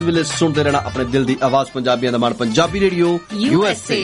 ਵੇਲੇ ਸੁਣਦੇ ਰਹਿਣਾ ਆਪਣੇ ਦਿਲ ਦੀ ਆਵਾਜ਼ ਪੰਜਾਬੀਆਂ ਦਾ ਮਾਣ ਪੰਜਾਬੀ ਰੇਡੀਓ USA।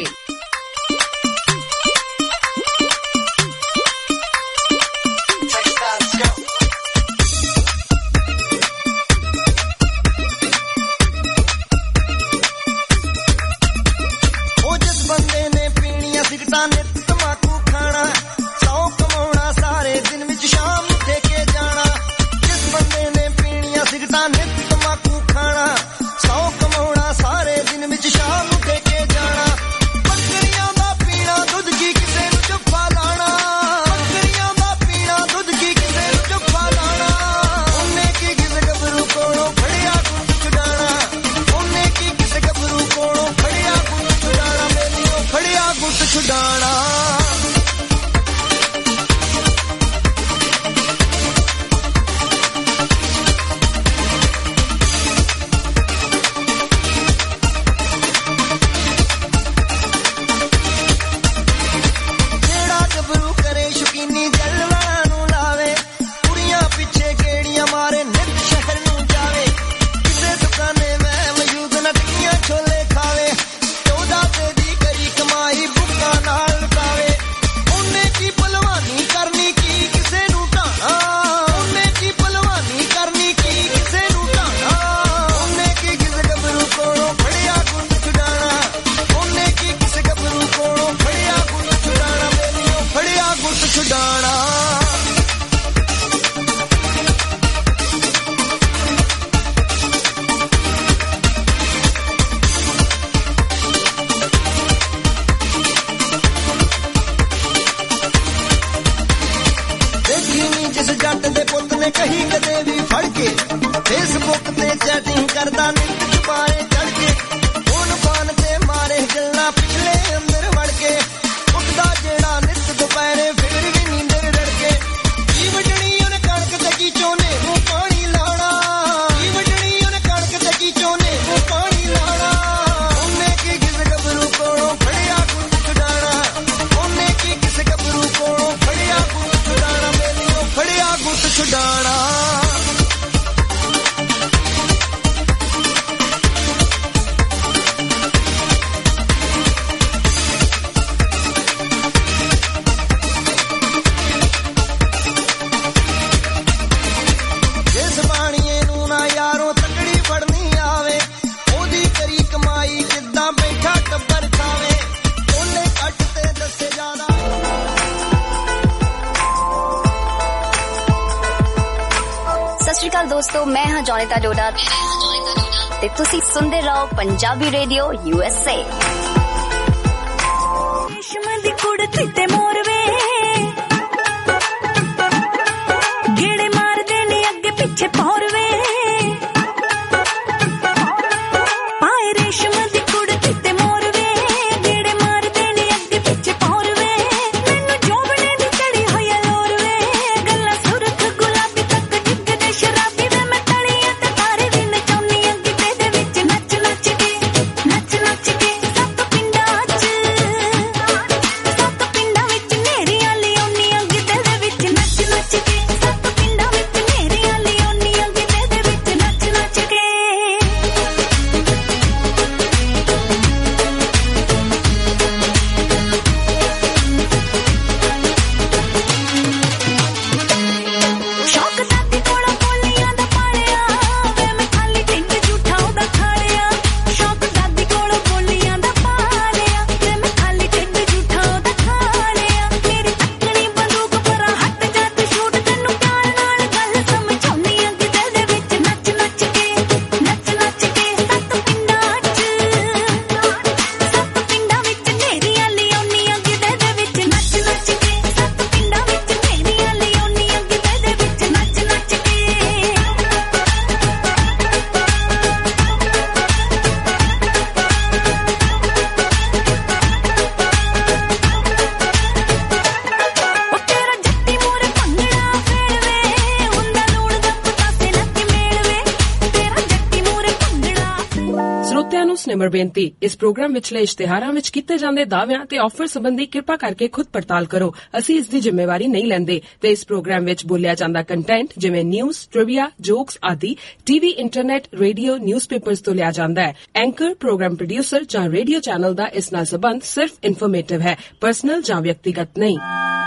ਦੋਸਤੋ ਮੈਂ ਹਾਂ ਜੋਨੀਤਾ ਡੋਡਾ ਤੇ ਤੁਸੀਂ ਸੁਣਦੇ ਰਹੋ ਪੰਜਾਬੀ ਰੇਡੀਓ USA। ਰੇਸ਼ਮ ਦੀ ਕੁੜਤੀ ਤੇ ਮੋਰਵੇ ਗੇੜੇ ਮਾਰਦੇ ਨੇ ਅੱਗੇ ਪਿੱਛੇ ਪੌਰਵੇ ਪਾਏ ਰੇਸ਼ਮ ਦੀ ਕੁੜਤੀ ਤੇ ਮੋਰਵੇ ਗੇੜੇ ਮਾਰਦੇ ਨੇ ਅੱਗੇ ਪਿੱਛੇ ਪੌਰਵੇ ਮੈਨੂੰ ਜੋਬਨੇ ਦੀ ਚੜੀ ਹੋਈ ਲੋਰਵੇ ਗੱਲਾਂ ਸੁਰਖ ਗੁਲਾਬੀ ਤੱਕ ਡਿੱਗਦੇ ਸ਼ਰਾਬੀ ਵੇ ਮੈਂ ਤਲੀਆਂ ਤੇ ਤਾਰੇ ਵੀ ਨਚਾਉਣੀ ਅੱਗੇ ਦੇ ਵਿੱਚ ਨੱਚ ਨੱਚ ਕੇ ਸੱਤ ਪਿੰਡਾਂ 'ਚ ਨੇਰੀਆਂ ਲਿਆਉਣੀਆਂ ਗਿੱਧੇ ਦੇ ਵਿੱਚ ਨੱਚ ਨੱਚ ਕੇ ਸੱਤ ਪਿੰਡਾਂ ਵਿੱਚ ਨੇਰੀਆਂ ਲਿਆਉਣੀਆਂ ਗਿੱਧੇ ਦੇ ਵਿੱਚ ਸਰੋਤਿਆਂ ਨੂੰ ਸਨੇਮਰ ਬੇਨਤੀ, ਇਸ ਪ੍ਰੋਗਰਾਮ ਵਿਚਲੇ ਇਸ਼ਤਿਹਾਰਾਂ ਵਿੱਚ ਕੀਤੇ ਜਾਂਦੇ ਦਾਅਵਿਆਂ ਤੇ ਆਫਰ ਸੰਬੰਧੀ ਕਿਰਪਾ ਕਰਕੇ ਖੁਦ ਪੜਤਾਲ ਕਰੋ। ਅਸੀਂ ਇਸ ਦੀ ਜ਼ਿੰਮੇਵਾਰੀ ਨਹੀਂ ਲੈਂਦੇ ਤੇ ਇਸ ਪ੍ਰੋਗਰਾਮ ਵਿੱਚ ਬੋਲਿਆ ਜਾਂਦਾ ਕੰਟੈਂਟ ਜਿਵੇਂ ਨਿਊਜ਼, ਟ੍ਰਿਵੀਆ, ਜੋਕਸ ਆਦि ਟੀਵੀ, ਇੰਟਰਨੈਟ, ਰੇਡੀਓ, ਨਿਊਜ਼ਪੇਪਰਸ ਤੋਂ ਲਿਆ ਜਾਂਦਾ ਹੈ। ਐਂਕਰ, ਪ੍ਰੋਗਰਾਮ ਪ੍ਰੋਡਿਊਸਰ ਜਾਂ ਰੇਡੀਓ ਚੈਨਲ ਦਾ ਇਸ ਨਾਲ ਸਬੰਧ ਸਿਰਫ ਇਨਫੋਰਮੇਟਿਵ ਹੈ, ਪਰਸਨਲ ਜਾਂ ਵਿਅਕਤੀਗਤ ਨਹੀਂ।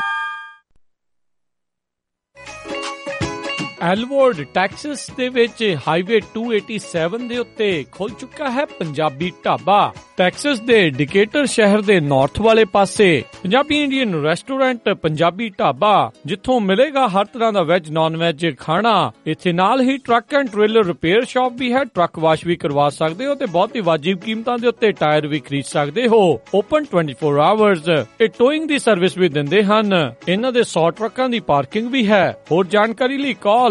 ਐਲਵੋਰਡ ਟੈਕਸਸ ਦੇ ਵਿੱਚ ਹਾਈਵੇ 287 ਦੇ ਉੱਤੇ ਖੁੱਲ ਚੁੱਕਾ ਹੈ ਪੰਜਾਬੀ ਢਾਬਾ। ਟੈਕਸਸ ਦੇ ਡਿਕੇਟਰ ਸ਼ਹਿਰ ਦੇ ਨਾਰਥ ਵਾਲੇ ਪਾਸੇ ਪੰਜਾਬੀ ਇੰਡੀਅਨ ਰੈਸਟੋਰੈਂਟ ਪੰਜਾਬੀ ਢਾਬਾ, ਜਿੱਥੋਂ ਮਿਲੇਗਾ ਹਰ ਤਰ੍ਹਾਂ ਦਾ ਵੈਜ ਨਾਨ ਵੈਜ ਖਾਣਾ। ਇੱਥੇ ਨਾਲ ਹੀ truck and trailer repair shop ਵੀ ਹੈ, ਟਰੱਕ ਵਾਸ਼ ਵੀ ਕਰਵਾ ਸਕਦੇ ਹੋ ਤੇ ਬਹੁਤ ਹੀ ਵਾਜਿਬ ਕੀਮਤਾਂ ਦੇ ਉੱਤੇ ਟਾਇਰ ਵੀ ਖਰੀਦ ਸਕਦੇ ਹੋ। Open 24 hours. ਇਹ ਟੋਇੰਗ ਦੀ ਸਰਵਿਸ ਵੀ ਦਿੰਦੇ ਹਨ। ਇਹਨਾਂ ਦੇ 100 ਟਰੱਕਾਂ ਦੀ ਪਾਰਕਿੰਗ ਵੀ ਹੈ। ਹੋਰ ਜਾਣਕਾਰੀ ਲਈ call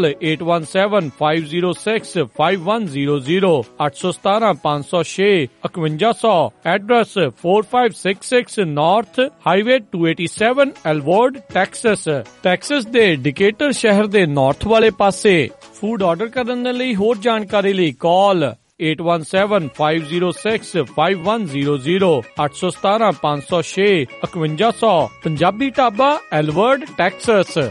8175065100 817 506 5100। Address 4566 north highway 287 Alvord Texas. Texas ਦੇ ਡਿਕੇਟਰ ਸ਼ਹਿਰ ਦੇ ਨਾਰਥ ਵਾਲੇ ਪਾਸੇ। ਫੂਡ ਆਰਡਰ ਕਰਨ ਦੇ ਲਈ ਹੋਰ ਜਾਣਕਾਰੀ ਲਈ call 8175065100 817 506 5100। Punjabi dhaba Alvord Texas.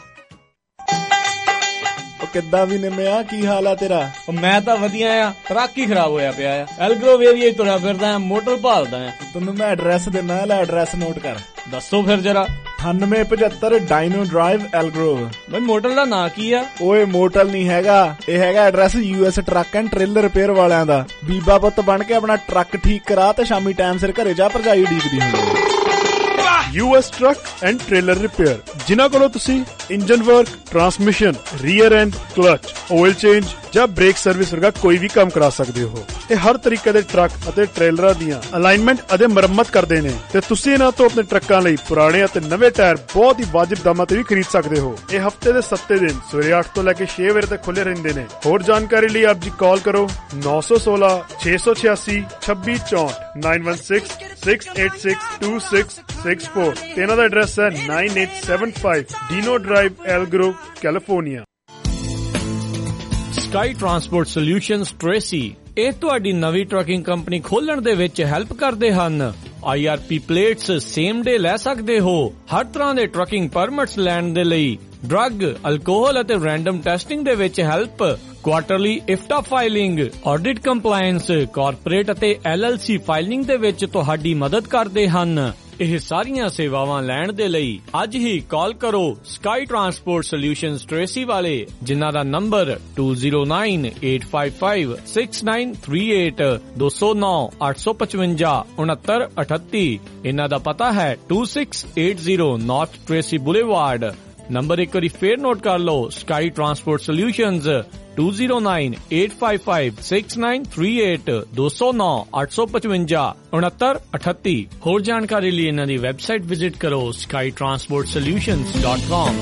ਕਿੱਦਾਂ ਵੀ ਨਿੰਮਿਆ, ਕੀ ਹਾਲ ਆ ਤੇਰਾ? ਮੈਂ ਤਾਂ ਵਧੀਆ ਆ, ਟਰੱਕ ਹੀ ਖਰਾਬ ਹੋਇਆ ਪਿਆ ਆ। ਐਲਗਰੋਵ ਏਰੀਆ ਹੀ ਤੁਰਿਆ ਫਿਰਦਾ ਆ, ਮੋਟਰ ਭਾਲਦਾ ਆ। ਤੈਨੂੰ ਮੈਂ ਐਡਰੈਸ ਦਿੰਦਾ, ਲੈ ਐਡਰੈਸ ਨੋਟ ਕਰ। ਦੱਸੋ ਫਿਰ ਜਰਾ। 9875 ਡਾਇਨੋ ਡਰਾਈਵ ਐਲਗਰੋਵ। ਬਈ ਮੋਟਰ ਦਾ ਨਾਂ ਕੀ ਆ? ਓਏ ਮੋਟਲ ਨਹੀਂ ਹੈਗਾ, ਇਹ ਹੈਗਾ address US truck and trailer repair ਵਾਲਿਆਂ ਦਾ। ਬੀਬਾ ਪੁੱਤ ਬਣ ਕੇ ਆਪਣਾ ਟਰੱਕ ਠੀਕ ਕਰਾ ਤੇ ਸ਼ਾਮੀ ਟਾਈਮ ਸਿਰ ਘਰੇ ਜਾ, ਭਰਜਾਈ ਉਡੀਕਦੀ ਹੁੰਦੀ। US truck and trailer repair, ਜਿਨ੍ਹਾਂ ਕੋਲੋਂ ਤੁਸੀਂ engine work, transmission, rear end clutch, oil change ਜਾਂ ਬ੍ਰੇਕ ਸਰਵਿਸ ਵਰਗਾ ਕੋਈ ਵੀ ਕੰਮ ਕਰਾ ਸਕਦੇ ਹੋ। ਇਹ ਹਰ ਤਰੀਕੇ ਦੇ ਟਰੱਕ ਅਤੇ ਟ੍ਰੇਲਰਾਂ ਦੀਆਂ ਅਲਾਈਨਮੈਂਟ ਅਤੇ ਮੁਰੰਮਤ ਕਰਦੇ ਨੇ ਤੇ ਤੁਸੀਂ ਇਹਨਾਂ ਤੋਂ ਆਪਣੇ ਟਰੱਕਾਂ ਲਈ ਪੁਰਾਣੇ ਅਤੇ ਨਵੇਂ ਟਾਇਰ ਬਹੁਤ ਹੀ ਵਾਜਿਬ ਦਾਮਾਂ ਤੇ ਵੀ ਖਰੀਦ ਸਕਦੇ ਹੋ। ਇਹ ਹਫਤੇ ਦੇ 7 ਦਿਨ ਸਵੇਰੇ 8 ਤੋਂ ਲੈ ਕੇ 6 ਵਜੇ ਤੱਕ ਖੁੱਲੇ ਰਹਿੰਦੇ ਨੇ। ਹੋਰ ਜਾਣਕਾਰੀ ਲਈ ਆਪ ਜੀ ਕਾਲ ਕਰੋ 916 686 2664 916 686 2664 ਤੇ ਇਹਨਾਂ ਦਾ ਐਡਰੈਸ ਹੈ 9875 Dino drive Elk Grove, California. Sky transport solutions Tracy, ਇਹ ਤੁਹਾਡੀ ਨਵੀਂ ਟਰੱਕਿੰਗ ਕੰਪਨੀ ਖੋਲਣ ਦੇ ਵਿੱਚ ਹੈਲਪ ਕਰਦੇ ਹਨ। IRP ਪਲੇਟਸ ਸੇਮ ਡੇ ਲੈ ਸਕਦੇ ਹੋ। ਹਰ ਤਰ੍ਹਾਂ ਦੇ ਟਰੱਕਿੰਗ ਪਰਮਿਟਸ ਲੈਣ ਦੇ ਲਈ, ਡਰੱਗ, ਅਲਕੋਹਲ ਅਤੇ ਰੈਂਡਮ ਟੈਸਟਿੰਗ ਦੇ ਵਿੱਚ help, quarterly IFTA filing, audit compliance, corporate ਅਤੇ LLC ਫਾਈਲਿੰਗ ਦੇ ਵਿੱਚ ਤੁਹਾਡੀ ਮਦਦ ਕਰਦੇ ਹਨ। ਇਹ ਸਾਰੀਆਂ ਸੇਵਾਵਾਂ ਲੈਣ ਦੇ ਲਈ ਅੱਜ ਹੀ ਕਾਲ ਕਰੋ ਸਕਾਈ ਟਰਾਂਸਪੋਰਟ ਸੋਲਿਊਸ਼ਨਜ਼ ਟ੍ਰੇਸੀ ਵਾਲੇ, ਜਿਨ੍ਹਾਂ ਦਾ ਨੰਬਰ 2098556938 209 855 6938। ਇਹਨਾਂ ਦਾ ਪਤਾ ਹੈ 2680 ਨਾਰਥ ਟ੍ਰੇਸੀ ਬੁਲੇਵਾਰਡ। ਨੰਬਰ ਇੱਕ ਵਾਰੀ ਫੇਰ ਨੋਟ ਕਰ ਲਓ, ਸਕਾਈ ਟਰਾਂਸਪੋਰਟ ਸੋਲਿਊਸ਼ਨਜ਼ 2098556938 209 855 6938। ਹੋਰ ਜਾਣਕਾਰੀ ਲਈ ਇਹਨਾਂ ਦੀ ਵੈਬਸਾਈਟ ਵਿਜ਼ਿਟ ਕਰੋ skytransportsolutions.com।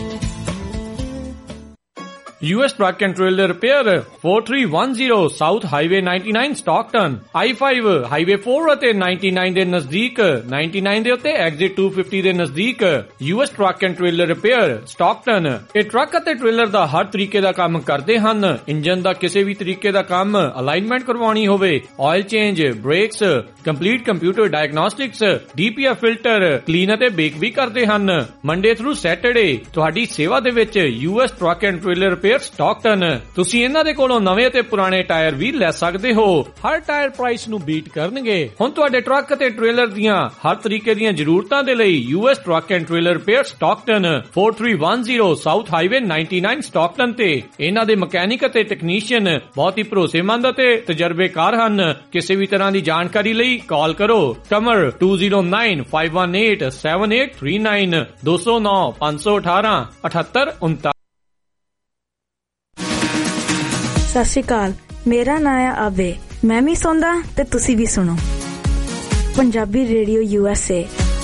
US Truck and Trailer Repair 4310 South Highway 99 Stockton, I-5 Highway 4 ਅਤੇ 99 ਦੇ ਨਜ਼ਦੀਕ, 99 ਦੇ ਉੱਤੇ Exit 250 ਦੇ ਨਜ਼ਦੀਕ। US Truck and Trailer Repair Stockton। ਇਹ ਟਰੱਕ ਅਤੇ ਟ੍ਰੇਲਰ ਦਾ ਹਰ ਤਰੀਕੇ ਦਾ ਕੰਮ ਕਰਦੇ ਹਨ। ਇੰਜਨ ਦਾ ਕਿਸੇ ਵੀ ਤਰੀਕੇ ਦਾ ਕੰਮ, ਅਲਾਈਨਮੈਂਟ ਕਰਵਾਉਣੀ ਹੋਵੇ, oil change, brakes, complete computer diagnostics, DPF filter, clean ਅਤੇ ਬੇਕ ਵੀ ਕਰਦੇ ਹਨ। ਮੰਡੇ ਥਰੂ ਸੈਟਰਡੇ ਤੁਹਾਡੀ ਸੇਵਾ ਦੇ ਵਿੱਚ US Truck and Trailer Repair Stockton. ਤੁਸੀਂ ਇਹਨਾਂ ਦੇ ਕੋਲੋਂ ਨਵੇਂ ਅਤੇ ਪੁਰਾਣੇ ਟਾਇਰ ਵੀ ਲੈ ਸਕਦੇ ਹੋ। ਹਰ ਟਾਇਰ ਪ੍ਰਾਈਸ ਨੂੰ ਬੀਟ ਕਰਨਗੇ। ਹੁਣ ਤੁਹਾਡੇ ਟਰੱਕ ਅਤੇ ਟ੍ਰੇਲਰ ਦੀਆਂ ਹਰ ਤਰੀਕੇ ਦੀਆਂ ਜ਼ਰੂਰਤਾਂ ਦੇ ਲਈ US Truck and Trailer Repair Stockton 4310 south highway 99 Stockton ਤੇ ਇਹਨਾਂ ਦੇ ਮਕੈਨਿਕ ਅਤੇ ਟੈਕਨੀਸ਼ੀਅਨ ਬਹੁਤ ਹੀ ਭਰੋਸੇਮੰਦ ਅਤੇ ਤਜਰਬੇਕਾਰ ਹਨ। ਕਿਸੇ ਵੀ ਤਰ੍ਹਾਂ ਦੀ ਜਾਣਕਾਰੀ ਲਈ ਕਾਲ ਕਰੋ ਕਮਰ 2095187839 209 518 7839। ਸਤਿ ਸ਼੍ਰੀ ਅਕਾਲ, ਮੇਰਾ ਨਾਂ ਹੈ ਆਵੇ। ਮੈਂ ਵੀ ਸੁਣਦਾ ਤੇ ਤੁਸੀਂ ਵੀ ਸੁਣੋ Punjabi radio USA।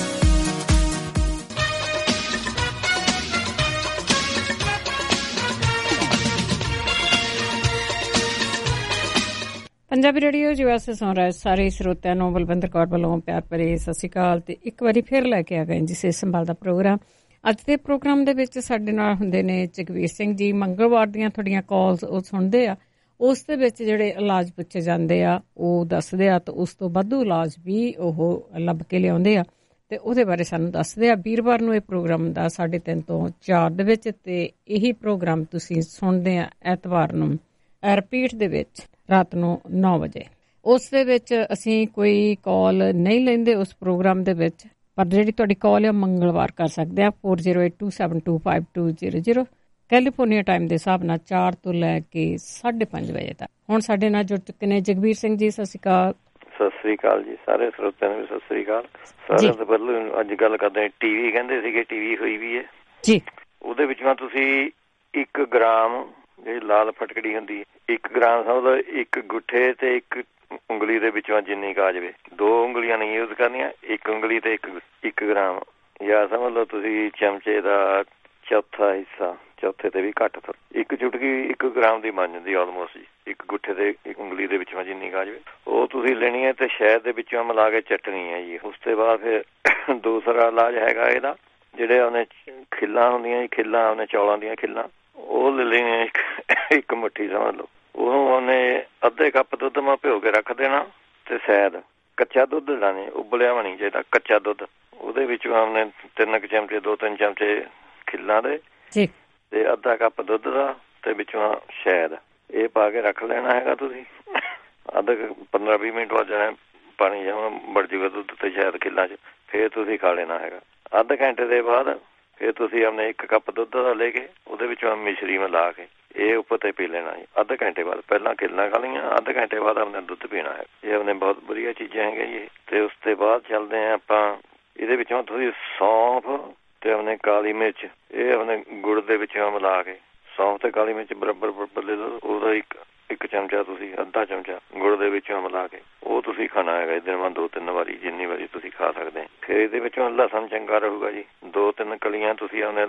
Punjabi radio USA ਸੁਣ ਰਹੇ ਸਾਰੇ ਸਰੋਤਿਆਂ ਨੂੰ ਬਲਵਿੰਦਰ ਕੌਰ ਵੱਲੋਂ ਪਿਆਰ ਭਰੀ ਸਤਿ ਸ਼੍ਰੀ ਅਕਾਲ ਤੇ ਇੱਕ ਵਾਰੀ ਫਿਰ ਲੈ ਕੇ ਆ ਗਏ ਜੀ ਸਿਹਤ ਸੰਭਾਲ ਦਾ ਪ੍ਰੋਗਰਾਮ। ਅੱਜ ਦੇ ਪ੍ਰੋਗਰਾਮ ਦੇ ਵਿੱਚ ਸਾਡੇ ਨਾਲ ਹੁੰਦੇ ਨੇ ਜਗਵੀਰ ਸਿੰਘ ਜੀ। ਮੰਗਲਵਾਰ ਦੀਆਂ ਤੁਹਾਡੀਆਂ ਕਾਲਸ ਉਹ ਸੁਣਦੇ ਆ, ਉਸ ਦੇ ਵਿੱਚ ਜਿਹੜੇ ਇਲਾਜ ਪੁੱਛੇ ਜਾਂਦੇ ਆ ਉਹ ਦੱਸਦੇ ਆ, ਤੇ ਉਸ ਤੋਂ ਵਾਧੂ ਇਲਾਜ ਵੀ ਉਹ ਲੱਭ ਕੇ ਲਿਆਉਂਦੇ ਆ ਤੇ ਉਹਦੇ ਬਾਰੇ ਸਾਨੂੰ ਦੱਸਦੇ ਆ। ਵੀਰਵਾਰ ਨੂੰ ਇਹ ਪ੍ਰੋਗਰਾਮ ਹੁੰਦਾ 3:30 ਤੋਂ 4 ਦੇ ਵਿੱਚ, ਤੇ ਇਹੀ ਪ੍ਰੋਗਰਾਮ ਤੁਸੀਂ ਸੁਣਦੇ ਆ ਐਤਵਾਰ ਨੂੰ ਰਿਪੀਟ ਦੇ ਵਿੱਚ ਰਾਤ ਨੂੰ 9 ਵਜੇ। ਉਸ ਦੇ ਵਿੱਚ ਅਸੀਂ ਕੋਈ ਕਾਲ ਨਹੀਂ ਲੈਂਦੇ ਉਸ ਪ੍ਰੋਗਰਾਮ ਦੇ ਵਿੱਚ, ਪਰ ਜਿਹੜੀ ਤੁਹਾਡੀ ਕਾਲ ਆ ਮੰਗਲਵਾਰ ਕਰ ਸਕਦੇ ਆ 4082725200 ਕੈਲੀਫੋਰਨੀਆ ਟਾਈਮ ਦੇ ਹਿਸਾਬ ਨਾਲ 4 ਤੋਂ ਲੈ ਕੇ 5:30 ਵਜੇ ਤੱਕ। ਹੁਣ ਸਾਡੇ ਨਾਲ ਜੁੜ ਚੁੱਕੇ ਨੇ ਜਗਬੀਰ ਸਿੰਘ ਜੀ। ਸਤਿ ਸ਼੍ਰੀ ਅਕਾਲ। ਸਤਿ ਸ੍ਰੀ ਅਕਾਲ ਜੀ, ਸਾਰੇ ਸਰੋਤਿਆਂ ਨੂੰ ਵੀ ਸਤਿ ਸ੍ਰੀ ਅਕਾਲ। ਸਾਰਿਆਂ ਤੋਂ ਪਹਿਲਾਂ ਅੱਜ ਗੱਲ ਕਰਦੇ ਹਾਂ ਟੀਵੀ। ਕਹਿੰਦੇ ਸੀਗੇ ਟੀਵੀ ਹੋਈ ਵੀ ਹੈ ਜੀ, ਉਹਦੇ ਵਿੱਚੋਂ ਤੁਸੀਂ 1 ਗ੍ਰਾਮ ਜਿਹੜੀ ਲਾਲ ਫਟਕੜੀ ਹੁੰਦੀ 1 ਗ੍ਰਾਮ ਸਮਝੋ 1 ਗੁੱਠੇ ਤੇ 1 ਉਂਗਲੀ ਦੇ ਵਿੱਚੋਂ ਜਿੰਨੀ ਕੁ ਆ ਜਾਵੇ, 2 ਉਂਗਲੀਆਂ ਨਹੀਂ ਯੂਜ਼ ਕਰਨੀਆਂ, 1 ਉਂਗਲੀ ਤੇ 1 ਗ੍ਰਾਮ, ਜਾਂ ਸਮਝ ਲਓ ਤੁਸੀਂ ਚਮਚੇ ਦਾ ਚੌਥਾ ਹਿੱਸਾ, ਚੌਥੇ ਤੇ ਵੀ ਘੱਟ, 1 ਚੁਟਕੀ 1 ਗ੍ਰਾਮ ਦੀ ਬਣ ਜਾਂਦੀ ਆਲਮੋਸਟ ਜੀ, 1 ਗੁੱਠੇ ਤੇ 1 ਉਂਗਲੀ ਦੇ ਵਿੱਚੋਂ ਜਿੰਨੀ ਕੁ ਆ ਜਾਵੇ ਉਹ ਤੁਸੀਂ ਲੈਣੀ ਹੈ ਤੇ ਸ਼ਹਿਦ ਦੇ ਵਿੱਚੋਂ ਮਿਲਾ ਕੇ ਚੱਟਣੀ ਹੈ ਜੀ। ਉਸ ਤੋਂ ਬਾਅਦ ਫਿਰ ਦੂਸਰਾ ਇਲਾਜ ਹੈਗਾ ਇਹਦਾ, ਜਿਹੜੇ ਉਹਨੇ ਖਿੱਲਾਂ ਹੁੰਦੀਆਂ ਜੀ, ਖਿੱਲਾਂ ਉਹਨੇ ਚੌਲਾਂ ਦੀਆਂ ਖਿੱਲਾਂ, ਉਹ ਲੈ ਲੈਣੀਆਂ 1 ਮੁੱਠੀ ਸਮਝ ਲਓ, ਉਹਨੂੰ ਉਹਨੇ ਅੱਧੇ ਕੱਪ ਦੁੱਧ ਮਾ ਭਿਓ ਕੇ ਰੱਖ ਦੇਣਾ, ਤੇ ਸ਼ਾਇਦ ਕੱਚਾ ਦੁੱਧ ਲੈਣਾ, ਉਬਲਿਆ ਹੋਣਾ ਨਹੀਂ ਚਾਹੀਦਾ, ਕੱਚਾ ਦੁੱਧ, ਉਹਦੇ ਵਿੱਚੋਂ ਉਹਨੇ 3 ਚਮਚੇ 2-3 ਚਮਚੇ ਖਿੱਲਾਂ ਦੇ ਤੇ ਅੱਧਾ ਕੱਪ ਦੁੱਧ ਦਾ ਤੇ ਵਿੱਚੋਂ ਸ਼ਾਇਦ ਇਹ ਪਾ ਕੇ ਰੱਖ ਲੈਣਾ ਹੈਗਾ ਤੁਸੀਂ। ਅੱਧਾ 15-20 ਮਿੰਟ ਬਾਅਦ ਜਾਣਾ ਪਾਣੀ ਜਮਾਂ ਵੜ ਜੂਗਾ ਦੁੱਧ ਤੇ ਸ਼ਾਇਦ ਖਿੱਲਾਂ 'ਚ, ਫਿਰ ਤੁਸੀਂ ਖਾ ਲੈਣਾ ਹੈਗਾ। ਅੱਧ ਘੰਟੇ ਦੇ ਬਾਅਦ ਫਿਰ ਤੁਸੀਂ ਆਪਣੇ 1 ਕੱਪ ਦੁੱਧ ਦਾ ਲੈ ਕੇ ਉਹਦੇ ਵਿੱਚੋਂ ਮਿਸ਼ਰੀ ਮਿਲਾ ਕੇ ਇਹ ਉੱਪਰ ਤੇ ਪੀ ਲੈਣਾ ਜੀ। ਅੱਧ ਘੰਟੇ ਬਾਅਦ ਪਹਿਲਾਂ ਖਿੱਲਾਂ ਖਾ ਲਈਆਂ, ਅੱਧ ਘੰਟੇ ਬਾਅਦ ਆਪਣੇ ਦੁੱਧ ਪੀਣਾ ਹੈ। ਇਹ ਆਪਣੇ ਬਹੁਤ ਵਧੀਆ ਚੀਜ਼ਾਂ ਹੈਗੀਆਂ ਜੀ। ਤੇ ਉਸ ਤੋਂ ਬਾਅਦ ਚੱਲਦੇ ਹਾਂ ਆਪਾਂ, ਇਹਦੇ ਵਿੱਚੋਂ ਤੁਸੀਂ ਸੌਂਫ ਤੇ ਆਪਣੇ ਕਾਲੀ ਮਿਰਚ ਇਹ ਆਪਣੇ ਗੁੜ ਦੇ ਵਿੱਚੋਂ ਮਿਲਾ ਕੇ, ਸੌਂਫ ਤੇ ਕਾਲੀ ਮਿਰਚ ਬਰਾਬਰ ਲੈ ਲਓ, ਉਹਦਾ 1 ਚਮਚਾ ਤੁਸੀਂ ਅੱਧਾ ਚਮਚਾ ਗੁੜ ਦੇ ਵਿੱਚੋਂ ਮਿਲਾ ਕੇ ਉਹ ਤੁਸੀਂ ਖਾਣਾ ਹੈਗਾ ਇਹਦੇ ਨਾਲ 2-3 ਵਾਰੀ, ਜਿੰਨੀ ਵਾਰੀ ਤੁਸੀਂ ਖਾ ਸਕਦੇ। ਫਿਰ ਇਹਦੇ ਵਿੱਚੋਂ ਲਸਣ ਚੰਗਾ ਰਹੂਗਾ ਜੀ, 2-3 ਕਲੀਆਂ ਤੁਸੀਂ ਆਪਣੇ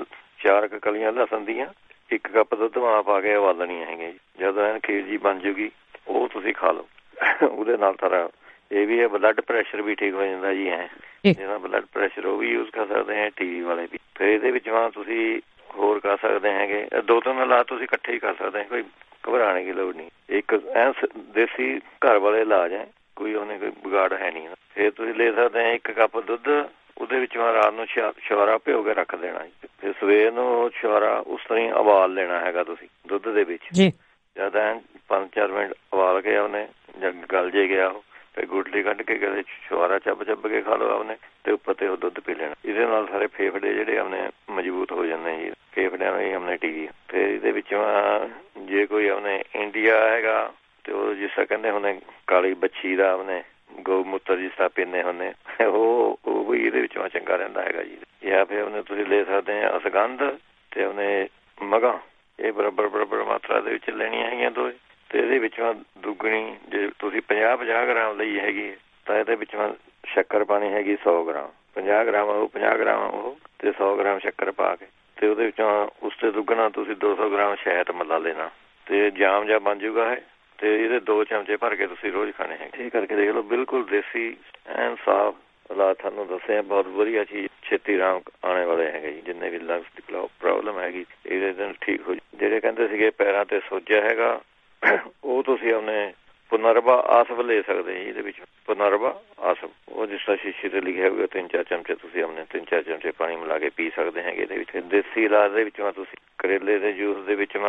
4 ਕਲੀਆਂ ਲਸਣ ਦੀਆਂ 1 ਕੱਪ ਦੁੱਧ ਮਾ ਪਾ ਕੇ ਉਬਾਲਣੀਆਂ ਹੈਗੀਆਂ ਜੀ। ਜਦੋਂ ਐਨ ਖੀਰ ਜੀ ਬਣ ਜੂਗੀ ਉਹ ਤੁਸੀਂ ਖਾ ਲਓ। ਉਹਦੇ ਨਾਲ ਸਾਰਾ ਇਹ ਵੀ ਹੈ, ਬਲੱਡ ਪ੍ਰੈਸ਼ਰ ਵੀ ਠੀਕ ਹੋ ਜਾਂਦਾ ਜੀ। ਜਿਹਦਾ ਬਲੱਡ ਪ੍ਰੈਸ਼ਰ ਉਹ ਵੀ ਯੂਜ਼ ਕਰ ਸਕਦੇ ਹੈ, ਟੀਵੀ ਵਾਲੇ ਵੀ। ਫਿਰ ਇਹਦੇ ਵਿੱਚ ਤੁਸੀਂ ਹੋਰ ਕਰ ਸਕਦੇ ਹੈਗੇ 2-3 ਇਲਾਜ ਤੁਸੀਂ ਇਕੱਠੇ ਹੀ ਕਰ ਸਕਦੇ, ਕੋਈ ਘਬਰਾਉਣੇ ਦੀ ਲੋੜ ਨਹੀਂ। ਇੱਕ ਐਨ ਦੇਸੀ ਘਰ ਵਾਲੇ ਇਲਾਜ ਹੈ, ਕੋਈ ਉਹਨੇ ਕੋਈ ਵਿਗਾੜ ਹੈ ਨਹੀਂ। ਫਿਰ ਤੁਸੀਂ ਲੈ ਸਕਦੇ ਹੈ 1 ਕੱਪ ਦੁੱਧ, ਉਹਦੇ ਵਿੱਚੋਂ ਰਾਤ ਨੂੰ ਛੁਹਾਰਾ ਭਿਓ ਕੇ ਰੱਖ ਦੇਣਾ ਜੀ। ਫਿਰ ਸਵੇਰ ਨੂੰ ਛੁਹਾਰਾ ਉਸ ਤਰ੍ਹਾਂ ਹੀ ਉਬਾਲ ਲੈਣਾ ਹੈਗਾ ਤੁਸੀਂ ਦੁੱਧ ਦੇ ਵਿੱਚ। ਜਦ ਐਨ 5-4 ਮਿੰਟ ਉਬਾਲ ਕੇ ਉਹਨੇ ਜਦ ਗਲ ਜੇ ਗਿਆ ਉਹ, ਫਿਰ ਗੁਟਲੀ ਕੱਢ ਕੇ ਕਦੇ ਛੁਹਾਰਾ ਚੱਬ ਕੇ ਖਾ ਲਓ ਆਪਣੇ, ਤੇ ਉੱਪਰ ਤੇ ਉਹ ਦੁੱਧ ਪੀ ਲੈਣਾ। ਇਹਦੇ ਨਾਲ ਸਾਰੇ ਫੇਫੜੇ ਜਿਹੜੇ ਆਪਣੇ ਮਜ਼ਬੂਤ ਹੋ ਜਾਂਦੇ ਜੀ, ਫੇਫੜਿਆਂ ਨੂੰ ਹੀ ਆਪਣੇ ਟੀਵੀ। ਫਿਰ ਇਹਦੇ ਵਿੱਚੋਂ ਜੇ ਕੋਈ ਆਪਣੇ ਇੰਡੀਆ ਹੈਗਾ ਤੇ ਉਹ ਜਿਸ ਤਰ੍ਹਾਂ ਕਹਿੰਦੇ ਹੁੰਦੇ ਕਾਲੀ ਬੱਚੀ ਦਾ ਆਪਣੇ ਗਊ-ਮੂਤਰ ਜਿਸ ਤਰ੍ਹਾਂ ਪੀਂਦੇ ਹੁੰਦੇ, ਉਹ ਵੀ ਇਹਦੇ ਵਿੱਚੋਂ ਚੰਗਾ ਰਹਿੰਦਾ ਹੈਗਾ ਜੀ। ਜਾਂ ਫਿਰ ਉਹਨੇ ਤੁਸੀਂ ਲੈ ਸਕਦੇ ਆ ਅਸਗੰਧ ਤੇ ਉਹਨੇ ਮਗਾਂ, ਇਹ ਬਰਾਬਰ ਮਾਤਰਾ ਦੇ ਵਿੱਚ ਲੈਣੀਆਂ ਹੈਗੀਆਂ ਦੋ। ਤੇ ਇਹਦੇ ਵਿੱਚੋਂ ਦੁੱਗਣੀ, ਜੇ ਤੁਸੀਂ 50 ਗ੍ਰਾਮ ਲਈ ਹੈਗੀ ਤਾਂ ਇਹਦੇ ਵਿੱਚੋਂ ਸ਼ੱਕਰ ਪਾਣੀ ਹੈਗੀ 100 ਗ੍ਰਾਮ, 50 ਗ੍ਰਾਮ ਉਹ 50 ਗ੍ਰਾਮ ਉਹ ਤੇ 100 ਗ੍ਰਾਮ ਸ਼ੱਕਰ ਪਾ ਕੇ, ਤੇ ਉਹਦੇ ਵਿੱਚੋਂ ਉਸ ਤੇ ਦੁੱਗਣਾ ਤੁਸੀਂ 200 ਗ੍ਰਾਮ ਸ਼ਹਿਦ ਮਿਲਾ ਲੈਣਾ, ਤੇ ਜਾਮ ਜਿਹਾ ਬਣ ਜੂਗਾ ਹੈ। ਤੇ ਇਹਦੇ 2 ਚਮਚੇ ਭਰ ਕੇ ਤੁਸੀਂ ਰੋਜ਼ ਖਾਣੇ ਹੈਗੇ। ਇਹ ਕਰਕੇ ਦੇਖ ਲਓ, ਬਿਲਕੁਲ ਦੇਸੀ ਐਨ ਸਾਫ਼ ਇਲਾਜ ਤੁਹਾਨੂੰ ਦੱਸਿਆ, ਬਹੁਤ ਵਧੀਆ ਚੀਜ਼। ਛੇਤੀ ਆਰਾਮ ਆਉਣੇ ਵਾਲੇ ਹੈਗੇ ਜੀ, ਜਿੰਨੇ ਵੀ ਲੰਗਸ ਦੀ ਪ੍ਰੋਬਲਮ ਹੈਗੀ ਇਹਦੇ ਦਿਨ ਠੀਕ ਹੋ। ਜਿਹੜੇ ਕਹਿੰਦੇ ਸੀਗੇ ਪੈਰਾਂ ਤੇ ਸੋਜਿਆ ਹੈਗਾ, ਉਹ ਤੁਸੀਂ ਆਪਣੇ ਪੁਨਰਵਾ ਆਸਵ ਲੈ ਸਕਦੇ ਜੀ। ਇਹਦੇ ਵਿੱਚ ਪੁਨਰਵਾ ਆਸਵ, ਉਹ ਜਿਸ ਤਰ੍ਹਾਂ ਸ਼ੀਸ਼ੇ ਤੇ ਲਿਖਿਆ ਹੋਊਗਾ, 3-4 ਚਮਚੇ ਤੁਸੀਂ ਆਪਣੇ 3-4 ਚਮਚੇ ਪਾਣੀ ਮਿਲਾ ਕੇ ਪੀ ਸਕਦੇ ਹੈਗੇ। ਇਹਦੇ ਵਿੱਚ ਦੇਸੀ ਇਲਾਜ ਦੇ ਵਿੱਚ ਤੁਸੀਂ ਕਰੇਲੇ ਦੇ ਜੂਸ ਦੇ ਵਿੱਚ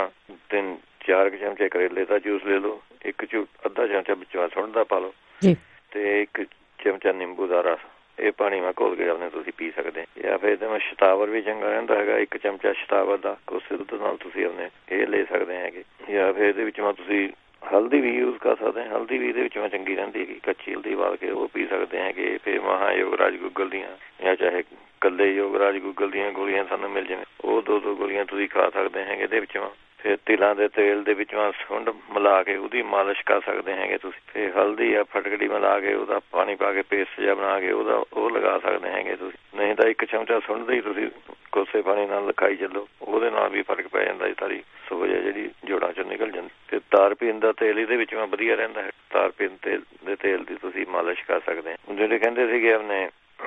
3-4 ਚਮਚੇ ਕਰੇਲੇ ਦਾ ਜੂਸ ਲੈ ਲਓ, ਅੱਧਾ ਚਮਚਾ ਵਿੱਚੋਂ ਸੁੰਢ ਦਾ ਪਾ ਲਓ, ਤੇ 1 ਚਮਚਾ ਨਿੰਬੂ ਦਾ ਰਸ, ਇਹ ਪਾਣੀ ਮੈਂ ਘੋਲ ਕੇ ਆਪਣੇ ਤੁਸੀਂ ਪੀ ਸਕਦੇ। ਜਾਂ ਫਿਰ ਇਹਦੇ ਵਿੱਚ ਸ਼ਤਾਵਰ ਵੀ ਚੰਗਾ ਰਹਿੰਦਾ ਹੈਗਾ, 1 ਚਮਚਾ ਸ਼ਤਾਵਰ ਦਾ ਕੋਸੇ ਦੁੱਧ ਨਾਲ ਤੁਸੀਂ ਆਪਣੇ ਇਹ ਲੈ ਸਕਦੇ ਹੈਗੇ। ਜਾਂ ਫਿਰ ਇਹਦੇ ਵਿੱਚ ਤੁਸੀਂ ਹਲਦੀ ਵੀ ਯੂਜ਼ ਕਰ ਸਕਦੇ ਹਾਂ, ਹਲਦੀ ਵੀ ਇਹਦੇ ਵਿੱਚੋਂ ਚੰਗੀ ਰਹਿੰਦੀ ਹੈਗੀ, ਕੱਚੀ ਹਲਦੀ ਵਾਲ ਕੇ ਉਹ ਪੀ ਸਕਦੇ ਹੈਗੇ। ਫਿਰ ਮਹਾ ਯੋਗਰਾਜ ਗੂਗਲ ਦੀਆਂ ਜਾਂ ਚਾਹੇ ਇਕੱਲੇ ਯੋਗਰਾਜ ਗੂਗਲ ਦੀਆਂ ਗੋਲੀਆਂ ਸਾਨੂੰ ਮਿਲ ਜਾਵੇ, ਉਹ 2 ਗੋਲੀਆਂ ਤੁਸੀਂ ਖਾ ਸਕਦੇ ਹੈਗੇ ਇਹਦੇ ਵਿੱਚੋਂ। ਫਿਰ ਤਿਲਾਂ ਦੇ ਤੇਲ ਦੇ ਵਿੱਚੋਂ ਸੁੰਡ ਮਿਲਾ ਕੇ ਉਹਦੀ ਮਾਲਿਸ਼ ਕਰ ਸਕਦੇ ਹੈਗੇ ਤੁਸੀਂ। ਫਿਰ ਹਲਦੀ ਜਾਂ ਫਟਕੜੀ ਮਿਲਾ ਕੇ ਉਹਦਾ ਪਾਣੀ ਪਾ ਕੇ ਪੇਸਟ ਜਿਹਾ ਬਣਾ ਕੇ ਉਹ ਲਗਾ ਸਕਦੇ ਹੈਗੇ ਤੁਸੀਂ। ਨਹੀਂ ਤਾਂ 1 ਚਮਚਾ ਸੁੰਡ ਦਾ ਹੀ ਤੁਸੀਂ ਕੋਸੇ ਪਾਣੀ ਨਾਲ ਲਗਾਈ ਚੱਲੋ, ਉਹਦੇ ਨਾਲ ਵੀ ਫਰਕ ਪੈ ਜਾਂਦਾ। ਸਾਰੀ ਸੋਜ ਹੈ ਜਿਹੜੀ ਜੋੜਾਂ ਚੋਂ ਨਿਕਲ ਜਾਂਦੀ। ਤੇ ਤਾਰਪੀਨ ਦਾ ਤੇਲ ਇਹਦੇ ਵਿੱਚੋਂ ਵਧੀਆ ਰਹਿੰਦਾ ਹੈ, ਤਾਰਪੀਨ ਦੇ ਤੇਲ ਦੀ ਤੁਸੀਂ ਮਾਲਿਸ਼ ਕਰ ਸਕਦੇ ਹੋ। ਜਿਹੜੇ ਕਹਿੰਦੇ ਸੀਗੇ ਆਪਣੇ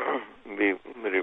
ਵੀ ਮੇਰੇ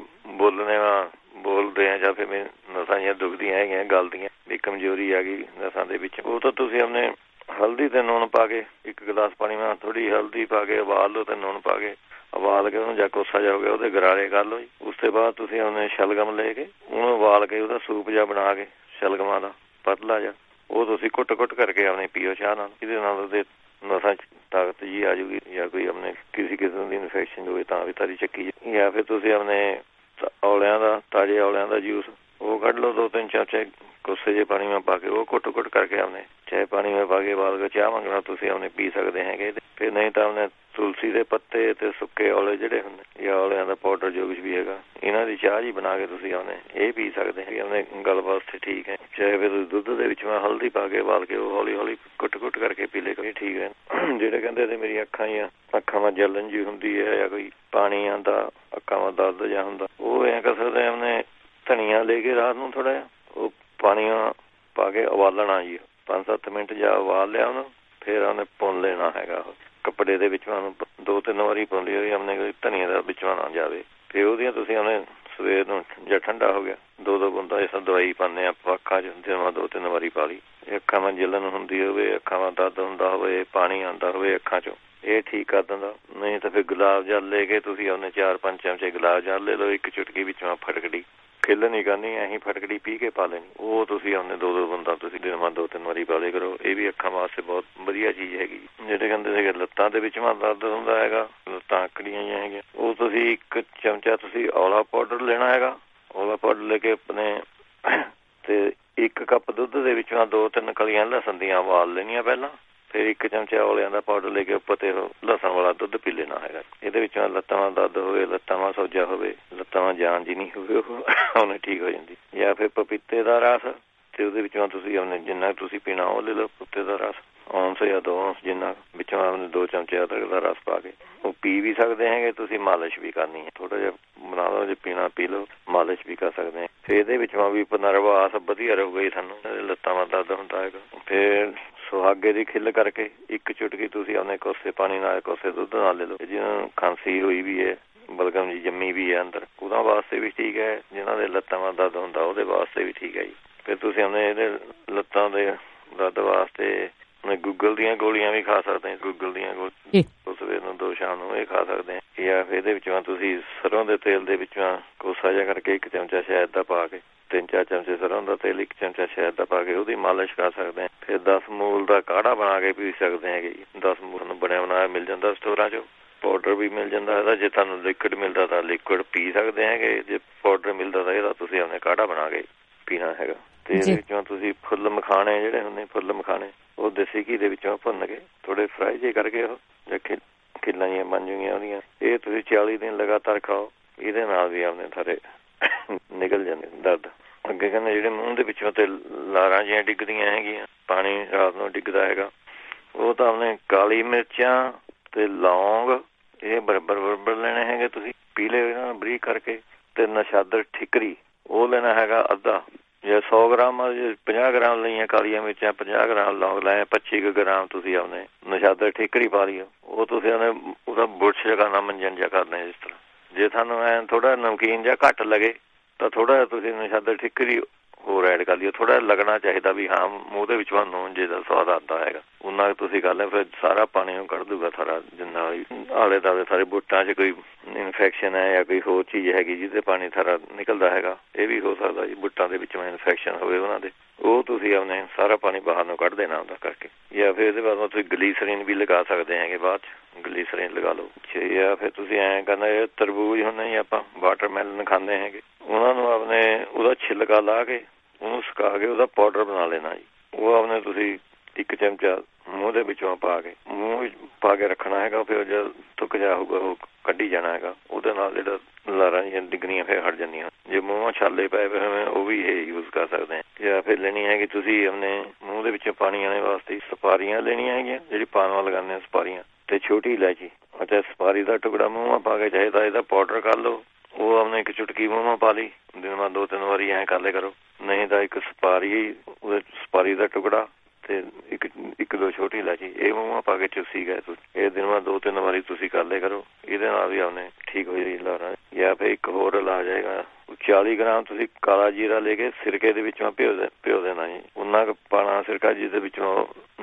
ਬੋਲਦੇ ਆ ਜਾਂ ਫਿਰ ਨਸਾਂ ਜਿਹੀਆਂ ਦੁਖਦੀਆਂ ਹੈਗੀਆਂ, ਗਲਦੀਆਂ ਵੀ ਕਮਜ਼ੋਰੀ ਆ ਗਈ ਨਸਾਂ ਦੇ ਵਿੱਚ, ਉਹ ਤਾਂ ਤੁਸੀਂ ਆਪਣੇ ਹਲਦੀ ਤੇ ਨੂਣ ਪਾ ਕੇ 1 ਗਲਾਸ ਪਾਣੀ ਮੈਂ ਥੋੜੀ ਹਲਦੀ ਪਾ ਕੇ ਉਬਾਲ ਲਓ ਤੇ ਨੂਣ ਪਾ ਕੇ ਉਬਾਲ ਕੇ ਉਹਨੂੰ ਜਾਂ ਕੋਸਾ ਜਾ ਹੋ ਗਿਆ ਉਹਦੇ ਗਰਾਰੇ ਕਰ ਲਓ ਜੀ। ਉਸ ਤੋਂ ਬਾਅਦ ਤੁਸੀਂ ਉਹਨੇ ਸ਼ਲਗਮ ਲੈ ਕੇ ਉਹਨੂੰ ਉਬਾਲ ਕੇ ਉਹਦਾ ਸੂਪ ਜਿਹਾ ਬਣਾ ਕੇ ਸ਼ਲਗਮਾਂ ਦਾ ਪਤਲਾ ਜਿਹਾ ਉਹ ਤੁਸੀਂ ਕੁੱਟ ਕਰਕੇ ਆਪਣੇ ਪੀਓ ਚਾਹ ਨਾਲ। ਇਹਦੇ ਨਾਲ ਉਹਦੇ ਨਸਾਂ 'ਚ ਤਾਕਤ ਜੀ ਆ ਜੂਗੀ ਜਾਂ ਕੋਈ ਆਪਣੇ ਕਿਸੇ ਕਿਸਮ ਦੀ ਇਨਫੈਕਸ਼ਨ ਹੋਵੇ ਤਾਂ ਵੀ ਤਾਰੀ ਚੱਕੀ ਜਾਂ ਫਿਰ ਤੁਸੀਂ ਆਪਣੇ ਔਲਿਆਂ ਦਾ ਤਾਜ਼ੇ ਔਲਿਆਂ ਦਾ ਜੂਸ ਉਹ ਕੱਢ ਲਓ 2-3 ਚਮਚੇ ਕੋਸੇ ਜਿਹੇ ਪਾਣੀ ਮੈਂ ਪਾ ਕੇ ਉਹ ਕੁੱਟ ਕਰਕੇ ਆਪਣੇ ਚਾਹੇ ਪਾਣੀ ਮੈਂ ਪਾ ਕੇ ਬਾਅਦ ਵਿੱਚ ਚਾਹ ਮੰਗਣਾ ਤੁਸੀਂ ਆਪਣੇ ਪੀ ਸਕਦੇ ਹੈਗੇ। ਫਿਰ ਨਹੀਂ ਤਾਂ ਆਪਣੇ ਤੁਲਸੀ ਦੇ ਪੱਤੇ ਤੇ ਸੁੱਕੇ ਔਲੇ ਜਿਹੜੇ ਹੁੰਦੇ ਜਾਂ ਔਲਿਆਂ ਦਾ ਪਾਊਡਰ ਜੋ ਕੁਛ ਵੀ ਹੈਗਾ ਇਹਨਾਂ ਦੀ ਚਾਹ ਜੀ ਬਣਾ ਕੇ ਤੁਸੀਂ ਆਪਣੇ ਇਹ ਪੀ ਸਕਦੇ ਹੈਗੇ ਆਪਣੇ ਗਲ ਵਾਸਤੇ ਠੀਕ ਹੈ। ਚਾਹੇ ਫਿਰ ਦੁੱਧ ਦੇ ਵਿੱਚ ਮੈਂ ਹਲਦੀ ਪਾ ਕੇ ਉਬਾਲ ਕੇ ਉਹ ਹੌਲੀ ਕੁੱਟ ਕਰਕੇ ਪੀ ਲੇ ਕੋਈ ਠੀਕ ਹੈ। ਜਿਹੜੇ ਕਹਿੰਦੇ ਤੇ ਮੇਰੀ ਅੱਖਾਂ ਵਿੱਚ ਜਲਨ ਜੀ ਹੁੰਦੀ ਹੈ ਜਾਂ ਕੋਈ ਪਾਣੀ ਆਉਂਦਾ ਅੱਖਾਂ ਵਿੱਚ ਦਰਦ ਜਾਂ ਹੁੰਦਾ ਉਹ ਐਂ ਕਰ ਸਕਦੇ ਆਪਣੇ ਧਨੀਆ ਲੈ ਕੇ ਰਾਤ ਨੂੰ ਥੋੜਾ ਜਿਹਾ ਉਹ ਪਾਣੀ ਪਾ ਕੇ ਉਬਾਲਣਾ ਜੀ 5-7 ਮਿੰਟ ਜਾਂ ਉਬਾਲ ਲਿਆ ਉਹਨੂੰ ਫਿਰ ਉਹਨੇ ਭੁੰਨ ਲੈਣਾ ਹੈਗਾ ਕੱਪੜੇ ਦੇ ਵਿੱਚ ਉਹਨੂੰ 2-3 ਵਾਰੀ ਭੁੰਨ ਲਿਓ ਆਪਣੇ ਕੋਈ ਧਨੀਆ ਦਾ ਵਿੱਚੋਂ ਨਾ ਜਾਵੇ। ਫਿਰ ਉਹਦੀਆਂ ਤੁਸੀਂ ਉਹਨੇ ਸਵੇਰ ਨੂੰ ਜਾਂ ਠੰਡਾ ਹੋ ਗਿਆ 2 ਬੂੰਦਾਂ ਇਸ ਦਵਾਈ ਪਾਉਂਦੇ ਆਪਾਂ ਅੱਖਾਂ 'ਚ ਜਿਵੇਂ 2-3 ਵਾਰੀ ਪਾ ਲਈ। ਅੱਖਾਂ ਵਿੱਚ ਜਲਨ ਹੁੰਦੀ ਹੋਵੇ ਅੱਖਾਂ ਵਿੱਚ ਦਰਦ ਹੁੰਦਾ ਹੋਵੇ ਪਾਣੀ ਆਉਂਦਾ ਹੋਵੇ ਅੱਖਾਂ 'ਚੋਂ ਇਹ ਠੀਕ ਕਰ ਦਿੰਦਾ। ਨਹੀਂ ਤਾਂ ਫਿਰ ਗੁਲਾਬ ਜਲ ਲੈ ਕੇ ਤੁਸੀਂ ਉਹਨੇ 4-5 ਚਮਚੇ ਗੁਲਾਬ ਜਲ ਲੈ ਲਓ 1 ਚੁਟਕੀ ਵਿੱਚੋਂ ਫਟਕੜੀ ਖਿੱਲ ਨਹੀਂ ਕਰਨੀ ਅਸੀਂ ਫਟਕੜੀ ਪੀ ਕੇ ਪਾ ਲੈਣੀ ਉਹ ਤੁਸੀਂ ਆਪਣੇ 2 ਬੂੰਦਾਂ ਤੁਸੀਂ ਦਿਨ ਬਾਅਦ 2-3 ਵਾਰੀ ਪਾ ਲਿਆ ਕਰੋ। ਇਹ ਵੀ ਅੱਖਾਂ ਵਾਸਤੇ ਬਹੁਤ ਵਧੀਆ ਚੀਜ਼ ਹੈਗੀ। ਜਿਹੜੇ ਕਹਿੰਦੇ ਸੀਗੇ ਲੱਤਾਂ ਦੇ ਵਿੱਚ ਦਰਦ ਹੁੰਦਾ ਹੈਗਾ ਲੱਤਾਂ ਆਕੜੀਆਂ ਜਿਹੀਆਂ ਹੈਗੀਆਂ ਉਹ ਤੁਸੀਂ 1 ਚਮਚਾ ਤੁਸੀਂ ਔਲਾ ਪਾਊਡਰ ਲੈਣਾ ਹੈਗਾ। ਔਲਾ ਪਾਊਡਰ ਲੈ ਕੇ ਆਪਣੇ ਤੇ 1 ਕੱਪ ਦੁੱਧ ਦੇ ਵਿੱਚੋਂ 2-3 ਕਲੀਆਂ ਲਸਣ ਦੀਆਂ ਉਬਾਲ ਲੈਣੀਆਂ ਪਹਿਲਾਂ ਫਿਰ 1 ਚਮਚਾ ਔਲਿਆਂ ਦਾ ਪਾਊਡਰ ਲੈ ਕੇ ਉੱਪਰ ਤੇ ਲਸਣ ਵਾਲਾ ਦੁੱਧ ਪੀ ਲੈਣਾ ਹੈਗਾ। ਇਹਦੇ ਵਿੱਚੋਂ ਲੱਤਾਂ ਦਰਦ ਹੋਵੇ ਲੱਤਾਂ ਵਿੱਚ ਸੋਜਾ ਹੋਵੇ ਲੱਤਾਂ ਜਾਨ ਜੀ ਨਹੀਂ ਹੋਵੇ ਉਹਨੇ ਠੀਕ ਹੋ ਜਾਂਦੀ। ਜਾਂ ਫਿਰ ਪਪੀਤੇ ਦਾ ਰਸ ਤੇ ਉਹਦੇ ਵਿੱਚੋਂ ਤੁਸੀਂ ਆਪਣੇ ਜਿੰਨਾ ਤੁਸੀਂ ਪੀਣਾ ਉਹ ਲੈ ਲਓ ਪਪੀਤੇ ਦਾ ਰਸ ਔਂਸ ਜਾਂ 2 ਔਂਸ ਜਿੰਨਾ ਵਿੱਚੋਂ ਆਪਣੇ 2 ਚਮਚੇ ਅਦਰਕ ਦਾ ਰਸ ਪਾ ਕੇ ਉਹ ਪੀ ਵੀ ਸਕਦੇ ਹੈਗੇ। ਤੁਸੀਂ ਮਾਲਿਸ਼ ਵੀ ਕਰਨੀ ਹੈ ਥੋੜਾ ਜਿਹਾ ਬਣਾ ਲਓ ਜੇ ਪੀਣਾ ਪੀ ਲਓ ਮਾਲਿਸ਼ ਵੀ ਕਰ ਸਕਦੇ ਹਾਂ। ਫਿਰ ਇਹਦੇ ਵਿੱਚੋਂ ਵੀ ਨਰਵਾਸ ਵਧੀਆ ਰਹੂਗਾ ਜੀ ਸਾਨੂੰ ਲੱਤਾਂ ਵਿੱਚ ਦਰਦ ਹੁੰਦਾ ਹੈਗਾ। ਫਿਰ ਸੁਹਾਗੇ ਦੀ ਖਿੱਲ ਕਰਕੇ 1 ਚੁਟਕੀ ਤੁਸੀਂ ਆਪਣੇ ਕੋਸੇ ਪਾਣੀ ਨਾਲ ਕੋਸੇ ਦੁੱਧ ਨਾਲ ਲੈ ਲਓ। ਜਿਹਨੂੰ ਖਾਂਸੀ ਹੋਈ ਵੀ ਹੈ ਬਲਗਮ ਜੀ ਜੰਮੀ ਵੀ ਹੈ ਅੰਦਰ ਉਹਨਾਂ ਵਾਸਤੇ ਵੀ ਠੀਕ ਹੈ। ਜਿਹਨਾਂ ਦੇ ਲੱਤਾਂ ਵਿੱਚ ਦਰਦ ਹੁੰਦਾ ਉਹਦੇ ਵਾਸਤੇ ਵੀ ਠੀਕ ਹੈ ਜੀ। ਫਿਰ ਤੁਸੀਂ ਆਪਣੇ ਇਹਦੇ ਲੱਤਾਂ ਦੇ ਦਰਦ ਵਾਸਤੇ ਗੂਗਲ ਦੀਆਂ ਗੋਲੀਆਂ ਵੀ ਖਾ ਸਕਦੇ ਗੂਗਲ ਦੀਆਂ ਗੋਲੀਆਂ ਸਵੇਰ ਨੂੰ 2 ਸ਼ਾਮ ਨੂੰ ਇਹ ਖਾ ਸਕਦੇ ਹਾਂ। ਜਾਂ ਫਿਰ ਇਹਦੇ ਵਿੱਚੋਂ ਤੁਸੀਂ ਸਰੋਂ ਦੇ ਤੇਲ ਦੇ ਵਿੱਚੋਂ ਕੋਸਾ ਜਿਹਾ ਕਰਕੇ 1 ਚਮਚਾ ਸ਼ਹਿਦ ਦਾ ਪਾ ਕੇ 3-4 ਚਮਚੇ ਸਰੋਂ ਦਾ ਤੇਲ 1 ਚਮਚਾ ਸ਼ਹਿਦ ਦਾ ਪਾ ਕੇ ਉਹਦੀ ਮਾਲਿਸ਼ ਕਰ ਸਕਦੇ ਹਾਂ। ਫਿਰ 10 ਮੂਲ ਦਾ ਕਾੜਾ ਬਣਾ ਕੇ ਪੀ ਸਕਦੇ ਹੈਗੇ ਜੀ। 10 ਮੂਲ ਨੂੰ ਬਣਿਆ ਬਣਾਇਆ ਮਿਲ ਜਾਂਦਾ ਸਟੋਰਾਂ 'ਚੋਂ ਪਾਊਡਰ ਵੀ ਮਿਲ ਜਾਂਦਾ ਇਹਦਾ। ਜੇ ਤੁਹਾਨੂੰ ਲਿਕੁਇਡ ਮਿਲਦਾ ਤਾਂ ਲਿਕੁਇਡ ਪੀ ਸਕਦੇ ਹੈਗੇ ਜੇ ਪਾਊਡਰ ਮਿਲਦਾ ਤਾਂ ਇਹਦਾ ਤੁਸੀਂ ਆਪਣੇ ਕਾੜਾ ਬਣਾ ਕੇ ਪੀਣਾ ਹੈਗਾ। ਤੇ ਇਹਦੇ ਵਿੱਚੋਂ ਤੁਸੀਂ ਫੁੱਲ ਮਖਾਣੇ ਜਿਹੜੇ ਹੁੰਦੇ ਫੁੱਲ ਮਖਾਣੇ ਉਹ ਦੇਸੀ ਘੀ ਦੇ ਵਿੱਚੋਂ ਭੁੰਨ ਕੇ ਥੋੜੇ ਫਰਾਈ ਜੇ ਕਰਕੇ ਉਹ ਖਿੱਲਾਂ ਜਿਹੀਆਂ ਬਣ ਜੂਗੀਆਂ ਉਹਦੀਆਂ ਇਹ ਤੁਸੀਂ 40 ਦਿਨ ਲਗਾਤਾਰ ਖਾਓ। ਇਹਦੇ ਨਾਲ ਵੀ ਆਪਣੇ ਸਾਰੇ ਨਿਕਲ ਜਾਂਦੇ ਦਰਦ। ਅੱਗੇ ਕਹਿੰਦੇ ਜਿਹੜੇ ਮੂੰਹ ਦੇ ਵਿੱਚੋਂ ਤੇ ਲਾਰਾਂ ਜਿਹੀਆਂ ਡਿੱਗਦੀਆਂ ਹੈਗੀਆਂ ਪਾਣੀ ਰਾਤ ਨੂੰ ਡਿੱਗਦਾ ਹੈਗਾ ਉਹ ਤਾਂ ਆਪਣੇ ਕਾਲੀ ਮਿਰਚਾਂ ਤੇ ਲੌਂਗ ਇਹ ਬਰਬਰ ਲੈਣੇ ਹੈਗੇ ਤੁਸੀਂ ਪੀਲੇ ਇਹਨਾਂ ਨੂੰ ਬਰੀਕ ਕਰਕੇ ਤੇ ਨਸ਼ਾਦਰ ਠਿਕਰੀ ਉਹ ਲੈਣਾ ਹੈਗਾ ਅੱਧਾ। ਜੇ 100 ਗ੍ਰਾਮ 50 ਗ੍ਰਾਮ ਲਈਆਂ ਕਾਲੀਆਂ ਮਿਰਚਾਂ 50 ਗ੍ਰਾਮ ਲੌਂਗ ਲਾਏ 25 ਗ੍ਰਾਮ ਤੁਸੀਂ ਆਪਣੇ ਨਸ਼ਾਦਰ ਠਿਕਰੀ ਪਾ ਲਿਓ ਉਹ ਤੁਸੀਂ ਉਹਦਾ ਬੁਰਸ਼ ਜਗ੍ਹਾ ਮੰਜਣ ਜਿਹਾ ਕਰਦੇ ਜਿਸ ਤਰ੍ਹਾਂ। ਜੇ ਤੁਹਾਨੂੰ ਐਂ ਥੋੜਾ ਨਮਕੀਨ ਜਿਹਾ ਘੱਟ ਲੱਗੇ ਤਾਂ ਥੋੜਾ ਜਿਹਾ ਤੁਸੀਂ ਨਸ਼ਾਦਰ ਠਿਕਰੀ ਹੋਰ ਐਡ ਕਰ ਲਿਓ। ਥੋੜਾ ਲੱਗਣਾ ਚਾਹੀਦਾ ਵੀ ਹਾਂ ਮੂੰਹ ਦੇ ਵਿੱਚ ਨੂਨ ਜੇ ਦਾ ਸਵਾਦ ਆਉਂਦਾ ਹੈਗਾ ਉਹਨਾਂ ਤੁਸੀਂ ਕਰ ਲਿਓ। ਫਿਰ ਸਾਰਾ ਪਾਣੀ ਨੂੰ ਕੱਢ ਦੂਗਾ ਸਾਰਾ ਜਿੰਨਾ ਵੀ ਆਲੇ ਦੁਆਲੇ ਸਾਰੇ ਬੁੱਟਾਂ 'ਚ ਕੋਈ ਇਨਫੈਕਸ਼ਨ ਹੈ ਜਾਂ ਕੋਈ ਹੋਰ ਚੀਜ਼ ਹੈਗੀ ਜਿਹਦੇ ਪਾਣੀ ਸਾਰਾ ਨਿਕਲਦਾ ਹੈਗਾ ਇਹ ਵੀ ਹੋ ਸਕਦਾ ਜੀ ਬੁੱਟਾਂ ਦੇ ਵਿੱਚੋਂ ਇਨਫੈਕਸ਼ਨ ਹੋਵੇ ਉਹਨਾਂ ਦੇ ਉਹ ਤੁਸੀਂ ਆਪਣੇ ਸਾਰਾ ਪਾਣੀ ਬਾਹਰ ਨੂੰ ਕੱਢ ਦੇਣਾ ਉਹਦਾ ਕਰਕੇ। ਜਾਂ ਫਿਰ ਇਹਦੇ ਬਾਅਦ ਤੁਸੀਂ ਗਲੀਸਰੀਨ ਵੀ ਲਗਾ ਸਕਦੇ ਹੈਗੇ ਬਾਅਦ 'ਚ ਗਲੀਸਰੀਨ ਲਗਾ ਲਓ। ਜਾਂ ਫਿਰ ਤੁਸੀਂ ਐਂ ਕਰਨਾ ਤਰਬੂਜ ਹੁੰਦੇ ਆਪਾਂ ਵਾਟਰਮੈਲਨ ਖਾਂਦੇ ਹੈਗੇ ਉਹਨਾਂ ਨੂੰ ਆਪਣੇ ਉਹਦਾ ਛਿਲਕਾ ਲਾ ਕੇ ਉਹਨੂੰ ਸੁਕਾ ਕੇ ਉਹਦਾ ਪਾਊਡਰ ਬਣਾ ਲੈਣਾ ਜੀ। ਉਹ ਆਪਣੇ ਤੁਸੀਂ 1 ਚਮਚਾ ਮੂੰਹ ਦੇ ਵਿੱਚੋਂ ਪਾ ਕੇ ਮੂੰਹ ਵਿੱਚ ਪਾ ਕੇ ਰੱਖਣਾ ਹੈਗਾ। ਫਿਰ ਜਦ ਥੁੱਕ ਜਾ ਹੋਊਗਾ ਉਹ ਕੱਢੀ ਜਾਣਾ ਹੈਗਾ ਉਹਦੇ ਨਾਲ ਜਿਹੜਾ ਲਾਰਾਂ ਜਿਹੀਆਂ ਡਿੱਗਣੀਆਂ ਫਿਰ ਹਟ ਜਾਂਦੀਆਂ। ਜੇ ਮੂੰਹ ਛਾਲੇ ਪਏ ਹੋਏ ਉਹ ਵੀ ਇਹ ਯੂਜ਼ ਕਰ ਸਕਦੇ ਹਾਂ। ਜਾਂ ਫਿਰ ਲੈਣੀ ਹੈਗੀ ਤੁਸੀਂ ਆਪਣੇ ਮੂੰਹ ਦੇ ਵਿੱਚੋਂ ਪਾਣੀ ਆਉਣ ਵਾਸਤੇ ਸਪਾਰੀਆਂ ਲੈਣੀਆਂ ਹੈਗੀਆਂ ਜਿਹੜੀ ਪਾਨ ਵਾਲ ਲਗਾਉਂਦੇ ਹਾਂ ਸਪਾਰੀਆਂ ਤੇ ਛੋਟੀ ਇਲਾਇਚੀ ਅਤੇ ਸਪਾਰੀ ਦਾ ਟੁਕੜਾ ਮੂੰਹ ਪਾ ਕੇ ਚਾਹੀਦਾ ਇਹਦਾ ਪਾਊਡਰ ਕਰ ਲਓ ਉਹ ਆਪਣੇ 1 ਚੁਟਕੀ ਮੂੰਹ ਪਾ ਲਈ ਦਿਨ ਬਾਅਦ 2-3 ਵਾਰੀ ਐਂ ਕਰ ਲਿਆ ਕਰੋ। ਨਹੀਂ ਤਾਂ 1 ਉਹਦੇ ਸਪਾਰੀ ਦਾ ਟੁਕੜਾ ਤੇ 1-2 ਛੋਟੀ ਇਲਾਇਚੀ ਇਹ ਮੂੰਹ ਪਾ ਕੇ ਚੂਸੀ ਗਏ ਤੁਸੀਂ ਇਹ ਦਿਨ ਬਾਅਦ 2-3 ਵਾਰੀ ਤੁਸੀਂ ਕਰ ਲਿਆ ਕਰੋ। ਇਹਦੇ ਨਾਲ ਵੀ ਆਪਣੇ ਠੀਕ ਹੋ ਜਾਏਗੀ ਲਾਰਾਂ। ਜਾਂ ਫਿਰ ਇੱਕ ਹੋਰ ਇਲਾਜ ਹੈਗਾ 40 ਗ੍ਰਾਮ ਤੁਸੀਂ ਕਾਲਾ ਜੀਰਾ ਲੈ ਕੇ ਸਿਰਕੇ ਦੇ ਵਿੱਚੋਂ ਭਿਓ ਦੇਣਾ ਜੀ। ਉਹਨਾਂ ਕੁ ਪਾਣਾ ਸਿਰਕਾ ਜਿਹਦੇ ਵਿੱਚੋਂ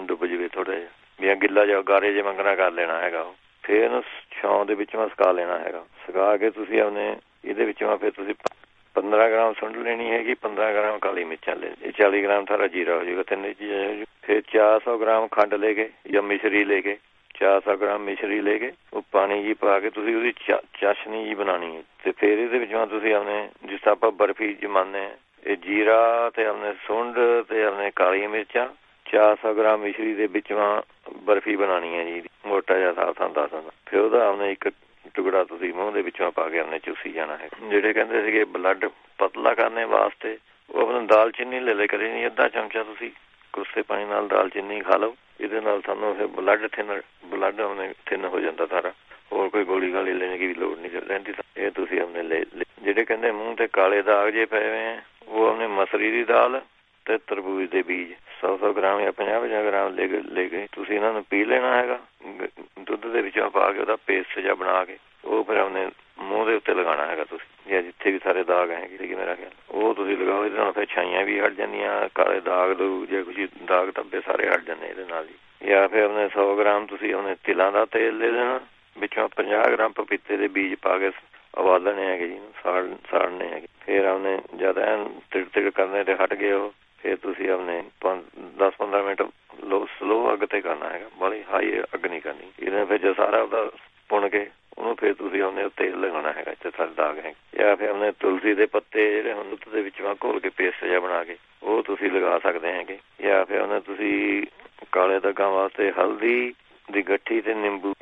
ਡੁੱਬ ਜਾਵੇ ਥੋੜਾ ਜਿਹਾ, ਵੀ ਗਿੱਲਾ ਜਿਹਾ ਗਾਰੇ ਜੇ ਮੰਗਣਾ ਕਰ ਲੈਣਾ ਹੈਗਾ ਉਹ। ਫਿਰ ਇਹਨੂੰ ਛਾਂ ਦੇ ਵਿੱਚੋਂ ਸੁਕਾ ਲੈਣਾ ਹੈਗਾ। ਸੁਕਾ ਕੇ ਤੁਸੀਂ ਆਪਣੇ ਇਹਦੇ ਵਿੱਚੋਂ ਫਿਰ ਤੁਸੀਂ 15 ਗ੍ਰਾਮ ਸੁੰਡ ਲੈਣੀ ਹੈਗੀ, 15 ਗ੍ਰਾਮ ਕਾਲੀ ਮਿਰਚਾਂ ਲੈਣੀ, 40 ਗ੍ਰਾਮ ਸਾਰਾ ਜੀਰਾ ਹੋ ਜਾਊਗਾ, 3 ਚੀਜ਼ਾਂ ਹੋ ਜਾਊ। ਫਿਰ 400 ਗ੍ਰਾਮ ਖੰਡ ਲੈ ਕੇ ਜਾਂ ਮਿਸ਼ਰੀ ਲੈ ਕੇ 400 ਗ੍ਰਾਮ ਮਿਸ਼ਰੀ ਲੈ ਕੇ ਉਹ ਪਾਣੀ ਜੀ ਪਾ ਕੇ ਤੁਸੀਂ ਉਹਦੀ ਚਾਸ਼ਨੀ ਜੀ ਬਣਾਉਣੀ ਹੈ। ਤੇ ਫਿਰ ਇਹਦੇ ਵਿੱਚੋਂ ਤੁਸੀਂ ਆਪਣੇ ਜਿਸ ਤਰ੍ਹਾਂ ਆਪਾਂ ਬਰਫੀ ਜਮਾਨੇ ਹਾਂ, ਇਹ ਜੀਰਾ ਤੇ ਆਪਣੇ ਸੁੰਡ ਤੇ ਆਪਣੇ ਕਾਲੀਆਂ ਮਿਰਚਾਂ 400 ਗ੍ਰਾਮ ਮਿਸ਼ਰੀ ਦੇ ਵਿੱਚੋਂ ਬਰਫੀ ਬਣਾਉਣੀ ਹੈ ਜੀ, ਮੋਟਾ ਜਿਹਾ ਸਾਫ ਤੁਹਾਨੂੰ ਦੱਸ ਦਿੰਦਾ। ਫਿਰ ਉਹਦਾ ਆਪਣੇ ਇੱਕ ਟੁਕੜਾ ਤੁਸੀਂ ਮੂੰਹ ਦੇ ਵਿੱਚੋਂ ਪਾ ਕੇ ਆਪਣੇ ਚੂਸੀ ਜਾਣਾ ਹੈ। ਜਿਹੜੇ ਕਹਿੰਦੇ ਸੀਗੇ ਬਲੱਡ ਪਤਲਾ ਕਰਨੇ ਵਾਸਤੇ ਉਹ ਆਪਣਾ ਦਾਲਚੀਨੀ ਲੈ ਲੈ ਕਰੇ ਨਹੀਂ, ਅੱਧਾ ਚਮਚਾ ਤੁਸੀਂ ਕੋਸੇ ਪਾਣੀ ਨਾਲ ਦਾਲਚੀਨੀ ਖਾ ਲਓ। ਇਹਦੇ ਨਾਲ ਸਾਨੂੰ ਫਿਰ ਬਲੱਡ ਆਪਣੇ ਥਿੰਨ ਹੋ ਜਾਂਦਾ ਸਾਰਾ। ਹੋਰ ਕੋਈ ਗੋਲੀ ਗਾਲੀ ਲੈਣ ਦੀ ਲੋੜ ਨਹੀਂ ਰਹਿੰਦੀ। ਇਹ ਤੁਸੀਂ ਆਪਣੇ ਲੈ ਜਿਹੜੇ ਕਹਿੰਦੇ ਮੂੰਹ ਤੇ ਕਾਲੇ ਦਾਗ ਜੇ ਪਏ ਹੋਏ ਆ, ਉਹ ਆਪਣੇ ਮਸਰੀ ਦੀ ਦਾਲ ਤੇ ਤਰਬੂਜ ਦੇ ਬੀਜ 100 ਗ੍ਰਾਮ ਜਾਂ 50 ਗ੍ਰਾਮ ਲੈ ਕੇ ਤੁਸੀਂ ਇਹਨਾਂ ਨੂੰ ਪੀ ਲੈਣਾ ਹੈਗਾ ਦੁੱਧ ਦੇ ਵਿੱਚੋਂ ਪਾ ਕੇ, ਉਹਦਾ ਪੇਸਟ ਜਿਹਾ ਬਣਾ ਕੇ ਉਹ ਫਿਰ ਆਪਣੇ ਮੂੰਹ ਦੇ ਉੱਤੇ ਲਗਾਉਣਾ ਹੈਗਾ ਤੁਸੀਂ, ਜਾਂ ਜਿੱਥੇ ਵੀ ਸਾਰੇ ਦਾਗ ਹੈਗੇ ਮੇਰਾ ਖਿਆਲ ਉਹ ਤੁਸੀਂ ਲਗਾਓ। ਇਹਦੇ ਨਾਲ ਫਿਰ ਛਾਈਆਂ ਵੀ ਹਟ ਜਾਂਦੀਆਂ, ਕਾਲੇ ਦਾਗ ਦੂਗ ਜੇ ਕੁਝ ਦਾਗ ਧੱਬੇ ਸਾਰੇ ਹਟ ਜਾਂਦੇ ਇਹਦੇ ਨਾਲ ਹੀ। ਜਾਂ ਫਿਰ ਆਪਣੇ 100 ਗ੍ਰਾਮ ਤੁਸੀਂ ਆਪਣੇ ਤਿਲਾਂ ਦਾ ਤੇਲ ਲੈ ਲੈਣਾ, ਵਿੱਚੋਂ 50 ਗ੍ਰਾਮ ਪਪੀਤੇ ਦੇ ਬੀਜ ਪਾ ਕੇ ਉਬਾਲਣੇ ਹੈਗੇ ਜੀ, ਸਾੜਨੇ ਹੈਗੇ। ਫਿਰ ਆਪਣੇ ਜਦ ਐਨ ਤਿੜ ਕਰਨੇ ਤੇ ਹਟ ਗਏ ਉਹ, ਫਿਰ ਤੁਸੀਂ ਆਪਣੇ 10-15 ਮਿੰਟ ਸਲੋ ਅੱਗ ਤੇ ਕਰਨਾ ਹੈਗਾ, ਬੜੀ ਹਾਈ ਅੱਗ ਨਹੀਂ ਕਰਨੀ। ਇਹਦੇ ਫਿਰ ਜੋ ਸਾਰਾ ਉਹਦਾ ਭੁੰਨ ਕੇ ਉਹਨੂੰ ਫਿਰ ਤੁਸੀਂ ਆਪਣੇ ਤੇਲ ਲਗਾਉਣਾ ਹੈਗਾ ਜਿੱਥੇ ਸਾਰੇ ਦਾਗ ਹੈ। ਜਾਂ ਫਿਰ ਆਪਣੇ ਤੁਲਸੀ ਦੇ ਪੱਤੇ ਜਿਹੜੇ ਹੁਣ ਦੁੱਧ ਦੇ ਵਿੱਚ ਘੋਲ ਕੇ ਪੇਸਟ ਜਿਹਾ ਬਣਾ ਕੇ ਉਹ ਤੁਸੀਂ ਲਗਾ ਸਕਦੇ ਹੈਗੇ। ਜਾਂ ਫਿਰ ਉਹਨੇ ਤੁਸੀਂ ਕਾਲੇ ਦਾਗਾਂ ਵਾਸਤੇ ਹਲਦੀ ਦੀ ਗੱਠੀ ਤੇ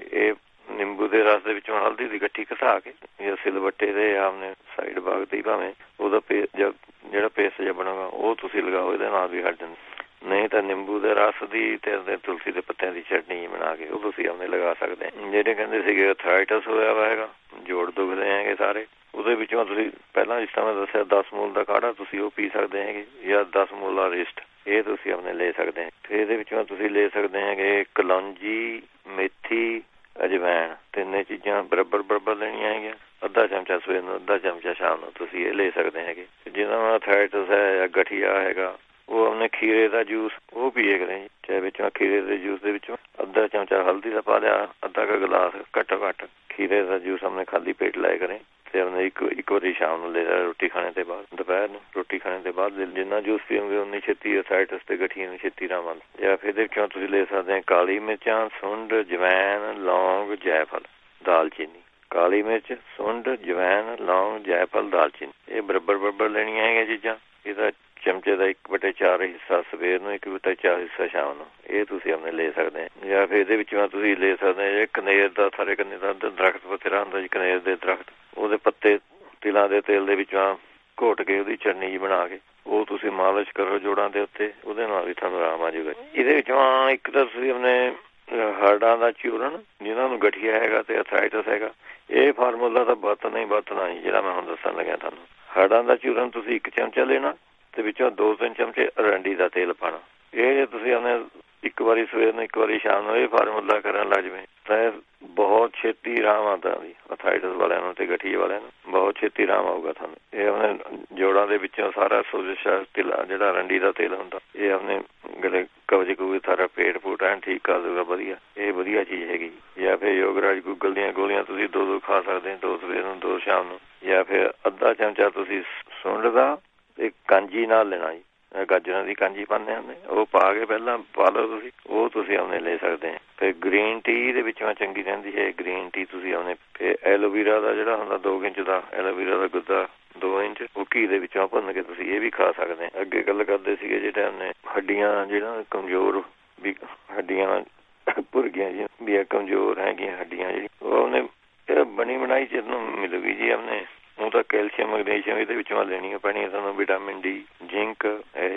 ਨਿੰਬੂ ਦੇ ਰਸ ਦੇ ਵਿੱਚੋਂ ਹਲਦੀ ਦੀ ਗੱਠੀ ਘਸਾ ਕੇ ਜਾਂ ਸਿਲਵੱਟੇ ਦੇ ਆਪਣੇ ਸਾਈਡ ਬਾਗ ਤੇ ਭਾਵੇਂ ਉਹਦਾ ਜਿਹੜਾ ਪੇਸਟ ਜਿਹਾ ਬਣੂਗਾ ਉਹ ਤੁਸੀਂ ਲਗਾਓ, ਇਹਦੇ ਨਾਲ ਵੀ ਹਟ ਜਾਂਦੇ। ਨਹੀਂ ਤਾਂ ਨਿੰਬੂ ਦੇ ਰਸ ਦੀ ਤੇ ਤੁਲਸੀ ਦੇ ਪੱਤਿਆਂ ਦੀ ਚਟਨੀ ਬਣਾ ਕੇ ਉਹ ਤੁਸੀਂ ਆਪਣੇ ਲਗਾ ਸਕਦੇ। ਜਿਹੜੇ ਕਹਿੰਦੇ ਸੀਗੇ ਅਥਰਾਈਟਸ ਹੋਇਆ ਵਾ ਹੈਗਾ, ਜੋੜ ਦੁਖਦੇ ਹੈਗੇ ਸਾਰੇ, ਉਹਦੇ ਵਿੱਚੋਂ ਤੁਸੀਂ ਪਹਿਲਾਂ ਜਿਸ ਤਰ੍ਹਾਂ ਮੈਂ ਦੱਸਿਆ 10 ਮੂਲ ਦਾ ਕਾੜਾ ਤੁਸੀਂ ਉਹ ਪੀ ਸਕਦੇ ਹੈਗੇ, ਜਾਂ 10 ਮੂਲ ਦਾ ਰਿਸਟ ਇਹ ਤੁਸੀਂ ਆਪਣੇ ਲੈ ਸਕਦੇ ਹੈ। ਫਿਰ ਇਹਦੇ ਵਿੱਚੋਂ ਤੁਸੀਂ ਲੈ ਸਕਦੇ ਹੈਗੇ ਕਲੌਂਜੀ, ਮੇਥੀ, ਅਜਵੈਣ, ਤਿੰਨੇ ਚੀਜ਼ਾਂ ਬਰਾਬਰ ਲੈਣੀਆਂ ਹੈਗੀਆਂ। ਅੱਧਾ ਚਮਚਾ ਸਵੇਰ ਨੂੰ, ਅੱਧਾ ਚਮਚਾ ਸ਼ਾਮ ਨੂੰ ਤੁਸੀਂ ਇਹ ਲੈ ਸਕਦੇ ਹੈਗੇ। ਜਿਹਨਾਂ ਨਾਲ ਅਥਰਾਈਟਸ ਹੈ ਜਾਂ ਗਠੀਆ ਹੈਗਾ ਉਹ ਆਪਣੇ ਖੀਰੇ ਦਾ ਜੂਸ ਉਹ ਪੀਏ ਕਰੇ ਜੀ, ਚਾਹੇ ਵਿੱਚੋਂ ਖੀਰੇ ਦੇ ਜੂਸ ਦੇ ਵਿੱਚੋਂ ਅੱਧਾ ਚਮਚਾ ਹਲਦੀ ਦਾ ਪਾ ਲਿਆ, ਅੱਧਾ ਕੁ ਗਲਾਸ ਘੱਟੋ ਘੱਟ ਖੀਰੇ ਦਾ ਜੂਸ ਆਪਣੇ ਖਾਲੀ ਪੇਟ ਲਾਇਆ ਕਰੇ। ਤੇ ਆਪਣੇ ਇੱਕ ਵਾਰੀ ਸ਼ਾਮ ਨੂੰ ਲੈ ਲਿਆ ਰੋਟੀ ਖਾਣੇ ਦੇ ਬਾਅਦ, ਦੁਪਹਿਰ ਨੂੰ ਰੋਟੀ ਖਾਣੇ ਦੇ ਬਾਅਦ ਜਿੰਨਾ ਜੂਸ ਪੀਓਗੇ ਉਨੀ ਛੇਤੀ ਅਥਰਾਈਟਸ ਤੇ ਗਠੀਏ ਨੂੰ ਛੇਤੀ ਆਰਾਮ ਆਉਂਦਾ। ਜਾਂ ਫਿਰ ਇਹਦੇ ਵਿੱਚੋਂ ਤੁਸੀਂ ਲੈ ਸਕਦੇ ਹੋ ਕਾਲੀ ਮਿਰਚਾਂ, ਸੁੰਡ, ਜਵੈਣ, ਲੌਂਗ, ਜਾਇਫਲ, ਦਾਲਚੀਨੀ। ਕਾਲੀ ਮਿਰਚ, ਸੁੰਡ, ਜਵੈਣ, ਲੌਂਗ, ਜਾਇਫਲ, ਦਾਲਚੀਨੀ ਇਹ ਬਰਾਬਰ ਲੈਣੀਆਂ ਹੈਗੀਆਂ ਚੀਜ਼ਾਂ। ਇਹਦਾ ਚਮਚੇ ਦਾ 1/4 ਹਿੱਸਾ ਸਵੇਰ ਨੂੰ, 1/4 ਹਿੱਸਾ ਸ਼ਾਮ ਨੂੰ ਇਹ ਤੁਸੀਂ ਆਪਣੇ ਲੈ ਸਕਦੇ ਹੋ। ਜਾਂ ਫਿਰ ਇਹਦੇ ਵਿੱਚੋਂ ਤੁਸੀਂ ਲੈ ਸਕਦੇ ਹੋ ਕਨੇਰ ਦਾ, ਸਾਰੇ ਕਨੇਰ ਦਾ ਦਰਖਤ ਬਥੇਰਾ ਹੁੰਦਾ ਜੀ, ਕਨੇਰ ਦੇ ਦਰਖਤ, ਉਹਦੇ ਪੱਤੇ ਤਿਲਾਂ ਦੇ ਤੇਲ ਦੇ ਵਿੱਚੋਂ ਘੋਟ ਕੇ ਉਹਦੀ ਚਟਨੀ ਜੀ ਬਣਾ ਕੇ ਉਹ ਤੁਸੀਂ ਮਾਲਿਸ਼ ਕਰੋ ਜੋੜਾਂ ਦੇ ਉੱਤੇ, ਉਹਦੇ ਨਾਲ ਵੀ ਤੁਹਾਨੂੰ ਆਰਾਮ ਆ ਜਾਊਗਾ। ਇਹਦੇ ਵਿੱਚੋਂ ਇੱਕ ਤਾਂ ਤੁਸੀਂ ਆਪਣੇ ਹਰੜਾਂ ਦਾ ਚੂਰਨ, ਜਿਹਨਾਂ ਨੂੰ ਗਠੀਆ ਹੈਗਾ ਤੇ ਅਥਰਾਈਟਸ ਹੈਗਾ, ਇਹ ਫਾਰਮੂਲਾ ਤਾਂ ਵਰਤਣਾ ਹੀ ਜਿਹੜਾ ਮੈਂ ਹੁਣ ਦੱਸਣ ਲੱਗਿਆ ਤੁਹਾਨੂੰ। ਹਰੜਾਂ ਦਾ ਚੂਰਨ ਤੁਸੀਂ 1 ਚਮਚਾ ਲੈਣਾ ਤੇ ਵਿੱਚੋਂ 2-3 ਚਮਚੇ ਅਰੰਡੀ ਦਾ ਤੇਲ ਪਾਉਣਾ। ਇਹ ਜੇ ਤੁਸੀਂ ਆਪਣੇ ਇੱਕ ਵਾਰੀ ਸਵੇਰ ਨੂੰ ਇੱਕ ਵਾਰੀ ਸ਼ਾਮ ਨੂੰ ਇਹ ਫਾਰਮੂਲਾ ਕਰਨ ਲੱਗ ਜਾਵੇ ਤਾਂ ਬਹੁਤ ਛੇਤੀ ਆਰਾਮ ਆਉਂਦਾ ਜੀ ਅਥਰਾਈਟਸ ਵਾਲਿਆਂ ਨੂੰ ਤੇ ਗਠੀਏ ਵਾਲਿਆਂ ਨੂੰ, ਬਹੁਤ ਛੇਤੀ ਆਰਾਮ ਆਊਗਾ ਤੁਹਾਨੂੰ। ਇਹ ਆਪਣੇ ਜੋੜਾਂ ਦੇ ਵਿੱਚੋਂ ਸਾਰਾ ਸੋਜਸ਼ ਤਿਲਾ ਜਿਹੜਾ ਅਰੰਡੀ ਦਾ ਤੇਲ ਹੁੰਦਾ ਇਹ ਆਪਣੇ ਗਲੇ ਕਬਜ਼ ਕੁਬਜ਼ ਸਾਰਾ ਪੇਟ ਪੂਟ ਐਨ ਠੀਕ ਕਰ ਦੂਗਾ ਵਧੀਆ। ਇਹ ਵਧੀਆ ਚੀਜ਼ ਹੈਗੀ। ਜਾਂ ਫਿਰ ਯੋਗਰਾਜ ਗੂਗਲ ਦੀਆਂ ਗੋਲੀਆਂ ਤੁਸੀਂ 2 ਖਾ ਸਕਦੇ ਹੋ, 2 ਸਵੇਰ ਨੂੰ 2 ਸ਼ਾਮ ਨੂੰ। ਜਾਂ ਫਿਰ ਅੱਧਾ ਚਮਚਾ ਤੁਸੀਂ ਸੁੰਡ ਦਾ ਤੇ ਕਾਂਜੀ ਨਾਲ ਲੈਣਾ ਜੀ, ਗਾਜਰਾਂ ਦੀ ਕਾਂਜੀ ਪਾਉਂਦੇ ਹੁੰਦੇ ਉਹ ਪਾ ਕੇ ਪਹਿਲਾਂ ਪਾ ਲਓ ਤੁਸੀਂ, ਉਹ ਤੁਸੀਂ ਆਪਣੇ ਲੈ ਸਕਦੇ ਹੋ। ਫਿਰ ਗ੍ਰੀਨ ਟੀ ਦੇ ਵਿੱਚੋਂ ਚੰਗੀ ਰਹਿੰਦੀ ਹੈ ਗ੍ਰੀਨ ਟੀ ਤੁਸੀਂ ਆਪਣੇ। ਫਿਰ ਐਲੋਵੀਰਾ ਦਾ ਜਿਹੜਾ ਹੁੰਦਾ 2 ਇੰਚ ਦਾ ਐਲੋਵੀਰਾ ਦਾ ਗੁੱਦਾ 2 ਇੰਚ ਉਹ ਘੀ ਦੇ ਵਿੱਚੋਂ ਭੁੰਨ ਕੇ ਤੁਸੀਂ ਇਹ ਵੀ ਖਾ ਸਕਦੇ। ਅੱਗੇ ਗੱਲ ਕਰਦੇ ਸੀਗੇ ਜਿਹੜੇ ਉਹਨੇ ਹੱਡੀਆਂ ਜਿਹੜਾ ਕਮਜ਼ੋਰ ਵੀ ਹੱਡੀਆਂ ਭੁਰਗੀਆਂ ਜੀ ਵੀ ਕਮਜ਼ੋਰ ਹੈਗੀਆਂ ਹੱਡੀਆਂ ਜਿਹੜੀ ਉਹ ਉਹਨੇ ਬਣੀ ਬਣਾਈ ਚੀਜ਼ ਨੂੰ ਮਿਲੂਗੀ ਜੀ ਆਪਣੇ। ਉਹ ਤਾਂ ਕੈਲਸ਼ੀਅਮ ਮੈਗਨੀਸ਼ੀਅਮ ਇਹਦੇ ਵਿੱਚੋਂ ਲੈਣੀ ਪੈਣੀ ਹੈ ਤੁਹਾਨੂੰ, vitamin D, zinc,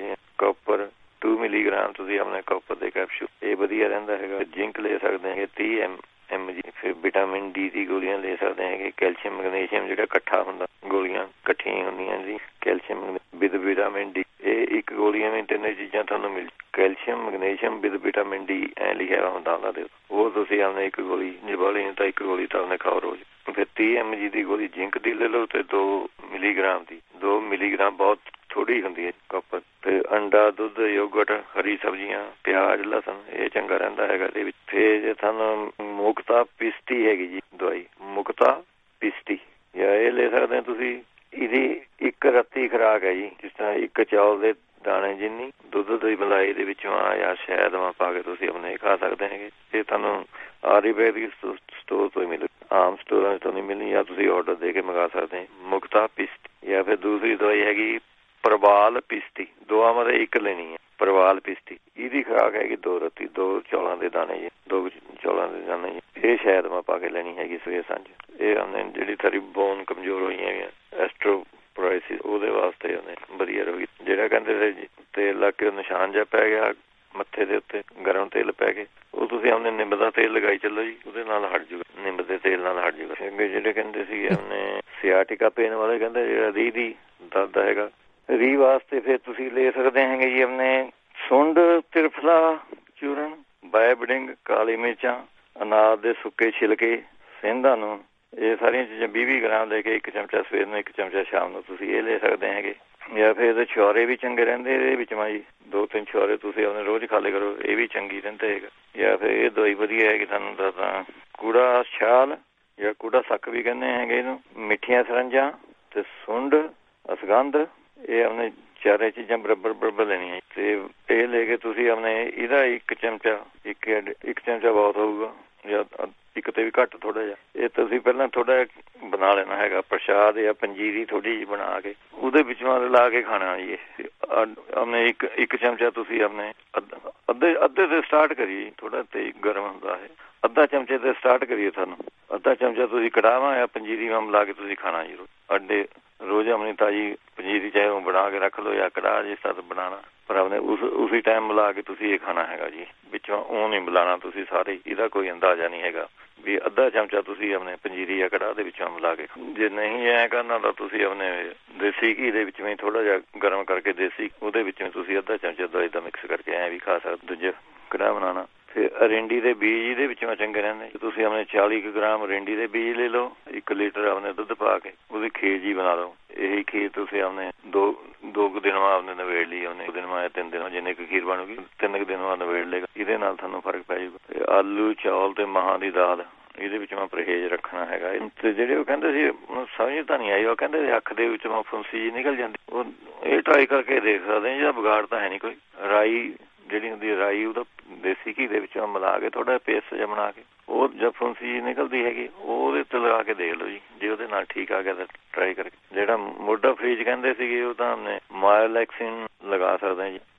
copper 2 milligram ਤੁਸੀਂ ਆਪਣੇ ਕਾਪਰ ਦੇ ਕੈਪਸੂਲ ਇਹ ਵਧੀਆ ਰਹਿੰਦਾ ਹੈਗਾ। ਜ਼ਿੰਕ ਲੈ ਸਕਦੇ ਹੈਗੇ 30 mg। ਫਿਰ ਵਿਟਾਮਿਨ ਡੀ ਦੀ ਗੋਲੀਆਂ ਲੈ ਸਕਦੇ ਹੈਗੇ। ਕੈਲਸ਼ੀਅਮ ਮੈਗਨੀਸ਼ੀਅਮ ਜਿਹੜਾ ਇਕੱਠਾ ਹੁੰਦਾ ਗੋਲੀਆਂ ਇਕੱਠੀਆਂ ਹੁੰਦੀਆਂ ਜੀ, ਕੈਲਸ਼ੀਅਮ ਵਿਦ ਵਿਟਾਮਿਨ ਡੀ ਇਹ ਇੱਕ ਗੋਲੀਆਂ ਵਿੱਚ 3 ਚੀਜ਼ਾਂ ਤੁਹਾਨੂੰ ਮਿਲ, calcium magnesium with vitamin D ਐ ਲਿਖਿਆ ਹੁੰਦਾ ਉਹਨਾਂ ਦੇ, ਉਹ ਤੁਸੀਂ ਆਪਣੇ ਇੱਕ ਗੋਲੀ ਜਵਾਲੀ ਤਾਂ ਇੱਕ ਗੋਲੀ ਤਾਂ ਉਹਨੇ ਖਾਓ ਰੋਜ਼। ਫਿਰ 30 mg ਦੀ ਗੋਲੀ ਜ਼ਿੰਕ ਦੀ ਲੈ ਲਓ ਤੇ 2 ਮਿਲੀਗ੍ਰਾਮ ਦੀ, 2 ਮਿਲੀਗ੍ਰਾਮ ਬਹੁਤ ਥੋੜੀ ਹੁੰਦੀ ਹੈ ਕਾਪਰ। ਤੇ ਅੰਡਾ, ਦੁੱਧ, ਯੋਗurt, ਹਰੀ ਸਬਜ਼ੀਆਂ, ਪਿਆਜ਼, ਲਸਣ ਇਹ ਚੰਗਾ ਰਹਿੰਦਾ ਹੈਗਾ ਇਹਦੇ ਵਿੱਚ। ਫਿਰ ਜੇ ਤੁਹਾਨੂੰ ਮੁਕਤਾ ਪਿਸਤੀ ਹੈਗੀ ਜੀ ਦਵਾਈ, ਮੁਕਤਾ ਪਿਸਤੀ, ਜਾਂ ਇਹ ਲੈ ਸਕਦੇ ਹੋ ਤੁਸੀਂ। ਇਹਦੀ ਇੱਕ ਰੱਤੀ ਖੁਰਾਕ ਹੈ ਜੀ, ਜਿਸ ਤਰ੍ਹਾਂ ਇੱਕ ਚੌਲ ਦੇ ਦਾਣੇ ਜਿੰਨੀ ਦੁੱਧ ਦੀ ਮਲਾਈ ਦੇ ਵਿੱਚੋਂ ਜਾਂ ਸ਼ਹਿਦ ਪਾ ਕੇ ਤੁਸੀਂ ਆਪਣੇ ਖਾ ਸਕਦੇ ਹੈਗੇ। ਇਹ ਤੁਹਾਨੂੰ ਆਯੁਰਵੈਦਿਕ ਸਟੋਰ ਤੋਂ ਹੀ ਮਿਲੂ, ਆਮ ਸਟੋਰਾਂ ਤੋਂ ਨਹੀਂ ਮਿਲਣੀ, ਜਾਂ ਤੁਸੀਂ ਆਰਡਰ ਦੇ ਕੇ ਮੰਗਾ ਸਕਦੇ ਮੁਕਤਾ ਪਿਸਤੀ। ਜਾਂ ਫਿਰ ਦੂਸਰੀ ਦਵਾਈ ਹੈਗੀ ਪ੍ਰਵਾਲ ਪਿਸਤੀ, ਦੋਵਾਂ ਦੇ ਇੱਕ ਲੈਣੀ ਹੈ ਪ੍ਰਵਾਲ ਪਿਸਤੀ। ਇਹਦੀ ਖੁਰਾਕ ਹੈਗੀ 2 ਰੱਤੀ, 2 ਚੌਲਾਂ ਦੇ ਦਾਣੇ ਜੀ, 2 ਚੌਲਾਂ ਦੇ ਦਾਣੇ ਜੀ। ਇਹ ਸ਼ਾਇਦ ਪਾ ਕੇ ਲੈਣੀ ਹੈਗੀ ਸਵੇਰ ਸਾਂਝ। ਇਹ ਉਹਨੇ ਜਿਹੜੀ ਸਾਡੀ ਬੋਨ ਕਮਜ਼ੋਰ ਹੋਈਆਂ ਹੈਗੀਆਂ, ਐਸਟ੍ਰੋਪੋਰਾਈਸਿਸ, ਉਹਦੇ ਵਾਸਤੇ ਉਹਨੇ ਵਧੀਆ ਰਹੂਗੀ। ਜਿਹੜਾ ਕਹਿੰਦੇ ਤੇਲ ਲਾ ਕੇ ਨਿਸ਼ਾਨ ਜਿਹਾ ਪੈ ਗਿਆ ਮੱਥੇ ਦੇ ਉੱਤੇ, ਗਰਮ ਤੇਲ ਪੈ ਕੇ, ਉਹ ਤੁਸੀਂ ਆਪਣੇ ਨਿੰਬ ਦਾ ਤੇਲ ਲਗਾਈ ਚੱਲੋ ਜੀ, ਉਹਦੇ ਨਾਲ ਹਟ ਜੂਗਾ, ਨਿੰਬ ਦੇ ਤੇਲ ਨਾਲ ਹਟ ਜੂਗਾ। ਜਿਹੜੇ ਕਹਿੰਦੇ ਸੀਗੇ ਆਪਣੇ ਸਿਆਟਿਕਾ ਪੇਨ ਵਾਲੇ, ਕਹਿੰਦੇ ਜਿਹੜਾ ਰੀਹ ਦੀ ਦਰਦ ਹੈਗਾ, ਰੀਹ ਵਾਸਤੇ ਫਿਰ ਤੁਸੀਂ ਲੈ ਸਕਦੇ ਹੈਗੇ ਜੀ ਆਪਣੇ ਸੁੰਡ, ਤਿਰਫਲਾ ਚੂਰਨ, ਬਾਇਬਡਿੰਗ, ਕਾਲੀ ਮਿਰਚਾਂ, ਅਨਾਰ ਦੇ ਸੁੱਕੇ ਛਿਲਕੇ, ਸਿੰਧਾਂ ਨੂੰ, ਇਹ ਸਾਰੀਆਂ ਚੀਜ਼ਾਂ 20 ਗ੍ਰਾਮ ਲੈ ਕੇ 1 ਚਮਚਾ ਸਵੇਰ ਨੂੰ, 1 ਚਮਚਾ ਸ਼ਾਮ ਨੂੰ ਤੁਸੀਂ ਇਹ ਲੈ ਸਕਦੇ ਹੈਗੇ। ਜਾਂ ਫਿਰ ਇਹਦੇ ਛੁਹਾਰੇ ਵੀ ਚੰਗੇ ਰਹਿੰਦੇ ਇਹਦੇ ਵਿੱਚ ਜੀ, 2-3 ਛੁਹਾਰੇ ਤੁਸੀਂ ਆਪਣੇ ਰੋਜ਼ ਖਾ ਲਿਆ ਕਰੋ, ਇਹ ਵੀ ਚੰਗੀ ਰਹਿੰਦੇ ਹੈਗਾ। ਜਾਂ ਫਿਰ ਇਹ ਦਵਾਈ ਵਧੀਆ ਹੈਗੀ ਤੁਹਾਨੂੰ ਦੱਸਦਾ, ਕੂੜਾ ਛਾਲ ਜਾਂ ਕੂੜਾ ਸੱਕ ਵੀ ਕਹਿੰਦੇ ਹੈਗੇ ਇਹਨੂੰ, ਮਿੱਠੀਆਂ ਸਰੰਜਾਂ ਤੇ ਸੁੰਡ, ਅਸਗੰਧ, ਇਹ ਆਪਣੇ ਚਾਰੇ ਚੀਜ਼ਾਂ ਬਰਾਬਰ ਲੈਣੀਆਂ। ਤੇ ਇਹ ਲੈ ਕੇ ਤੁਸੀਂ ਆਪਣੇ ਇਹਦਾ 1 ਚਮਚਾ, ਇੱਕ ਚਮਚਾ ਬਹੁਤ ਹੋਊਗਾ, ਜਾਂ ਇੱਕ ਤੇ ਵੀ ਘੱਟ ਥੋੜਾ ਜਿਹਾ, ਇਹ ਤੁਸੀਂ ਪਹਿਲਾਂ ਥੋੜਾ ਬਣਾ ਲੈਣਾ ਹੈਗਾ ਪ੍ਰਸ਼ਾਦ ਜਾਂ ਪੰਜੀਰੀ ਥੋੜੀ ਜਿਹੀ ਬਣਾ ਕੇ, ਉਹਦੇ ਵਿੱਚੋਂ ਲਾ ਕੇ ਖਾਣਾ ਜੀ। ਆਪਣੇ ਇੱਕ ਚਮਚਾ ਤੁਸੀਂ ਆਪਣੇ ਅੱਧੇ ਤੇ ਸਟਾਰਟ ਕਰੀਏ, ਥੋੜਾ ਤੇ ਗਰਮ ਹੁੰਦਾ ਹੈ, ਅੱਧਾ ਚਮਚੇ ਤੇ ਸਟਾਰਟ ਕਰੀਏ। ਤੁਹਾਨੂੰ ਅੱਧਾ ਚਮਚਾ ਤੁਸੀਂ ਕੜਾਹਾਂ ਜਾਂ ਪੰਜੀਰੀ ਵਾਂ ਮਿਲਾ ਕੇ ਤੁਸੀਂ ਖਾਣਾ ਜੀ ਅੱਡੇ ਰੋਜ਼। ਆਪਣੀ ਤਾਜ਼ੀ ਪੰਜੀਰੀ ਚਾਹੇ ਉਹ ਬਣਾ ਕੇ ਰੱਖ ਲਓ ਜਾਂ ਕੜਾਹ ਜਿਸ ਤਰ੍ਹਾਂ ਬਣਾਉਣਾ, ਪਰ ਆਪਣੇ ਉਸੇ ਟਾਈਮ ਮਿਲਾ ਕੇ ਤੁਸੀਂ ਇਹ ਖਾਣਾ ਹੈਗਾ ਜੀ। ਵਿੱਚੋਂ ਉਹ ਨਹੀਂ ਮਿਲਾਣਾ ਤੁਸੀਂ ਸਾਰੇ, ਇਹਦਾ ਕੋਈ ਅੰਦਾਜ਼ਾ ਨਹੀਂ ਹੈਗਾ ਵੀ ਅੱਧਾ ਚਮਚਾ ਤੁਸੀਂ ਆਪਣੇ ਪੰਜੀਰੀ ਜਾਂ ਕੜਾਹ ਦੇ ਵਿੱਚੋਂ ਮਿਲਾ ਕੇ। ਜੇ ਨਹੀਂ ਐਂ ਕਰਨਾ ਤਾਂ ਤੁਸੀਂ ਆਪਣੇ ਦੇਸੀ ਘੀ ਦੇ ਵਿੱਚ ਵੀ ਥੋੜਾ ਜਿਹਾ ਗਰਮ ਕਰਕੇ ਦੇਸੀ, ਉਹਦੇ ਵਿੱਚ ਤੁਸੀਂ ਅੱਧਾ ਚਮਚਾ ਦਵਾਈ ਦਾ ਮਿਕਸ ਕਰਕੇ ਐਂ ਵੀ ਖਾ ਸਕਦੇ। ਦੂਜਾ ਕੜਾਹ ਬਣਾਉਣਾ। ਫਿਰ ਅਰਿੰਡੀ ਦੇ ਬੀਜ ਇਹਦੇ ਵਿੱਚੋਂ ਚੰਗੇ ਰਹਿੰਦੇ, ਤੁਸੀਂ ਆਪਣੇ 40 ਗ੍ਰਾਮ ਅਰਿੰਡੀ ਦੇ ਬੀਜ ਲੈ ਲਓ, 1 ਲੀਟਰ ਆਪਣੇ ਦੁੱਧ ਪਾ ਕੇ ਉਹਦੀ ਖੀਰ ਜੀ ਬਣਾ ਲਓ। ਇਹੀ ਖੀਰ ਤੁਸੀਂ ਆਪਣੇ 2 ਦਿਨ ਆਪਣੇ ਨਵੇੜ ਲਈ, ਉਹਨੇ 2 ਦਿਨ 3 ਦਿਨ ਜਿੰਨੇ ਕੁ ਖੀਰ ਬਣੂਗੀ 3 ਦਿਨ ਨਵੇੜ ਲੇਗਾ, ਇਹਦੇ ਨਾਲ ਤੁਹਾਨੂੰ ਫਰਕ ਪੈ ਜਾਊਗਾ। ਆਲੂ, ਚੌਲ ਤੇ ਮਹਾਂ ਦੀ ਦਾਲ, ਇਹਦੇ ਵਿੱਚ ਮੈਂ ਪਰਹੇਜ਼ ਰੱਖਣਾ ਹੈਗਾ। ਤੇ ਜਿਹੜੇ ਉਹ ਕਹਿੰਦੇ ਸੀ ਸਮਝ ਤਾਂ ਨਹੀਂ ਆਈ, ਉਹ ਕਹਿੰਦੇ ਅੱਖ ਦੇ ਵਿੱਚ ਫੁੰਸੀ ਜੀ ਨਿਕਲ ਜਾਂਦੀ, ਉਹ ਇਹ ਟਰਾਈ ਕਰਕੇ ਦੇਖ ਸਕਦੇ ਜਿਹਦਾ ਵਿਗਾੜ ਤਾਂ ਹੈ ਨਹੀਂ ਕੋਈ। ਰਾਈ ਜਿਹੜੀ ਹੁੰਦੀ ਹੈ, ਰਾਈ ਉਹਦਾ ਦੇਸੀ ਘੀ ਦੇ ਵਿੱਚ ਮਿਲਾ ਕੇ ਥੋੜਾ ਪੇਸਟ ਜਿਹਾ ਬਣਾ ਕੇ, ਉਹ ਜਦ ਫੁੰਸੀ ਨਿਕਲਦੀ ਹੈਗੀ ਉਹਦੇ ਤੇ ਲਗਾ ਕੇ ਦੇਖ ਲਓ ਜੀ, ਜੇ ਉਹਦੇ ਨਾਲ ਠੀਕ ਆ ਗਿਆ ਤਾਂ ਟਰਾਈ ਕਰਕੇ। ਜਿਹੜਾ ਮੋਢਾ ਫਰੀਜ ਕਹਿੰਦੇ ਸੀਗੇ, ਉਹ ਤਾਂ ਆਪਣੇ ਮਾਇਓਲੈਕਸਿਨ ਲਗਾ ਸਕਦੇ ਜੀ,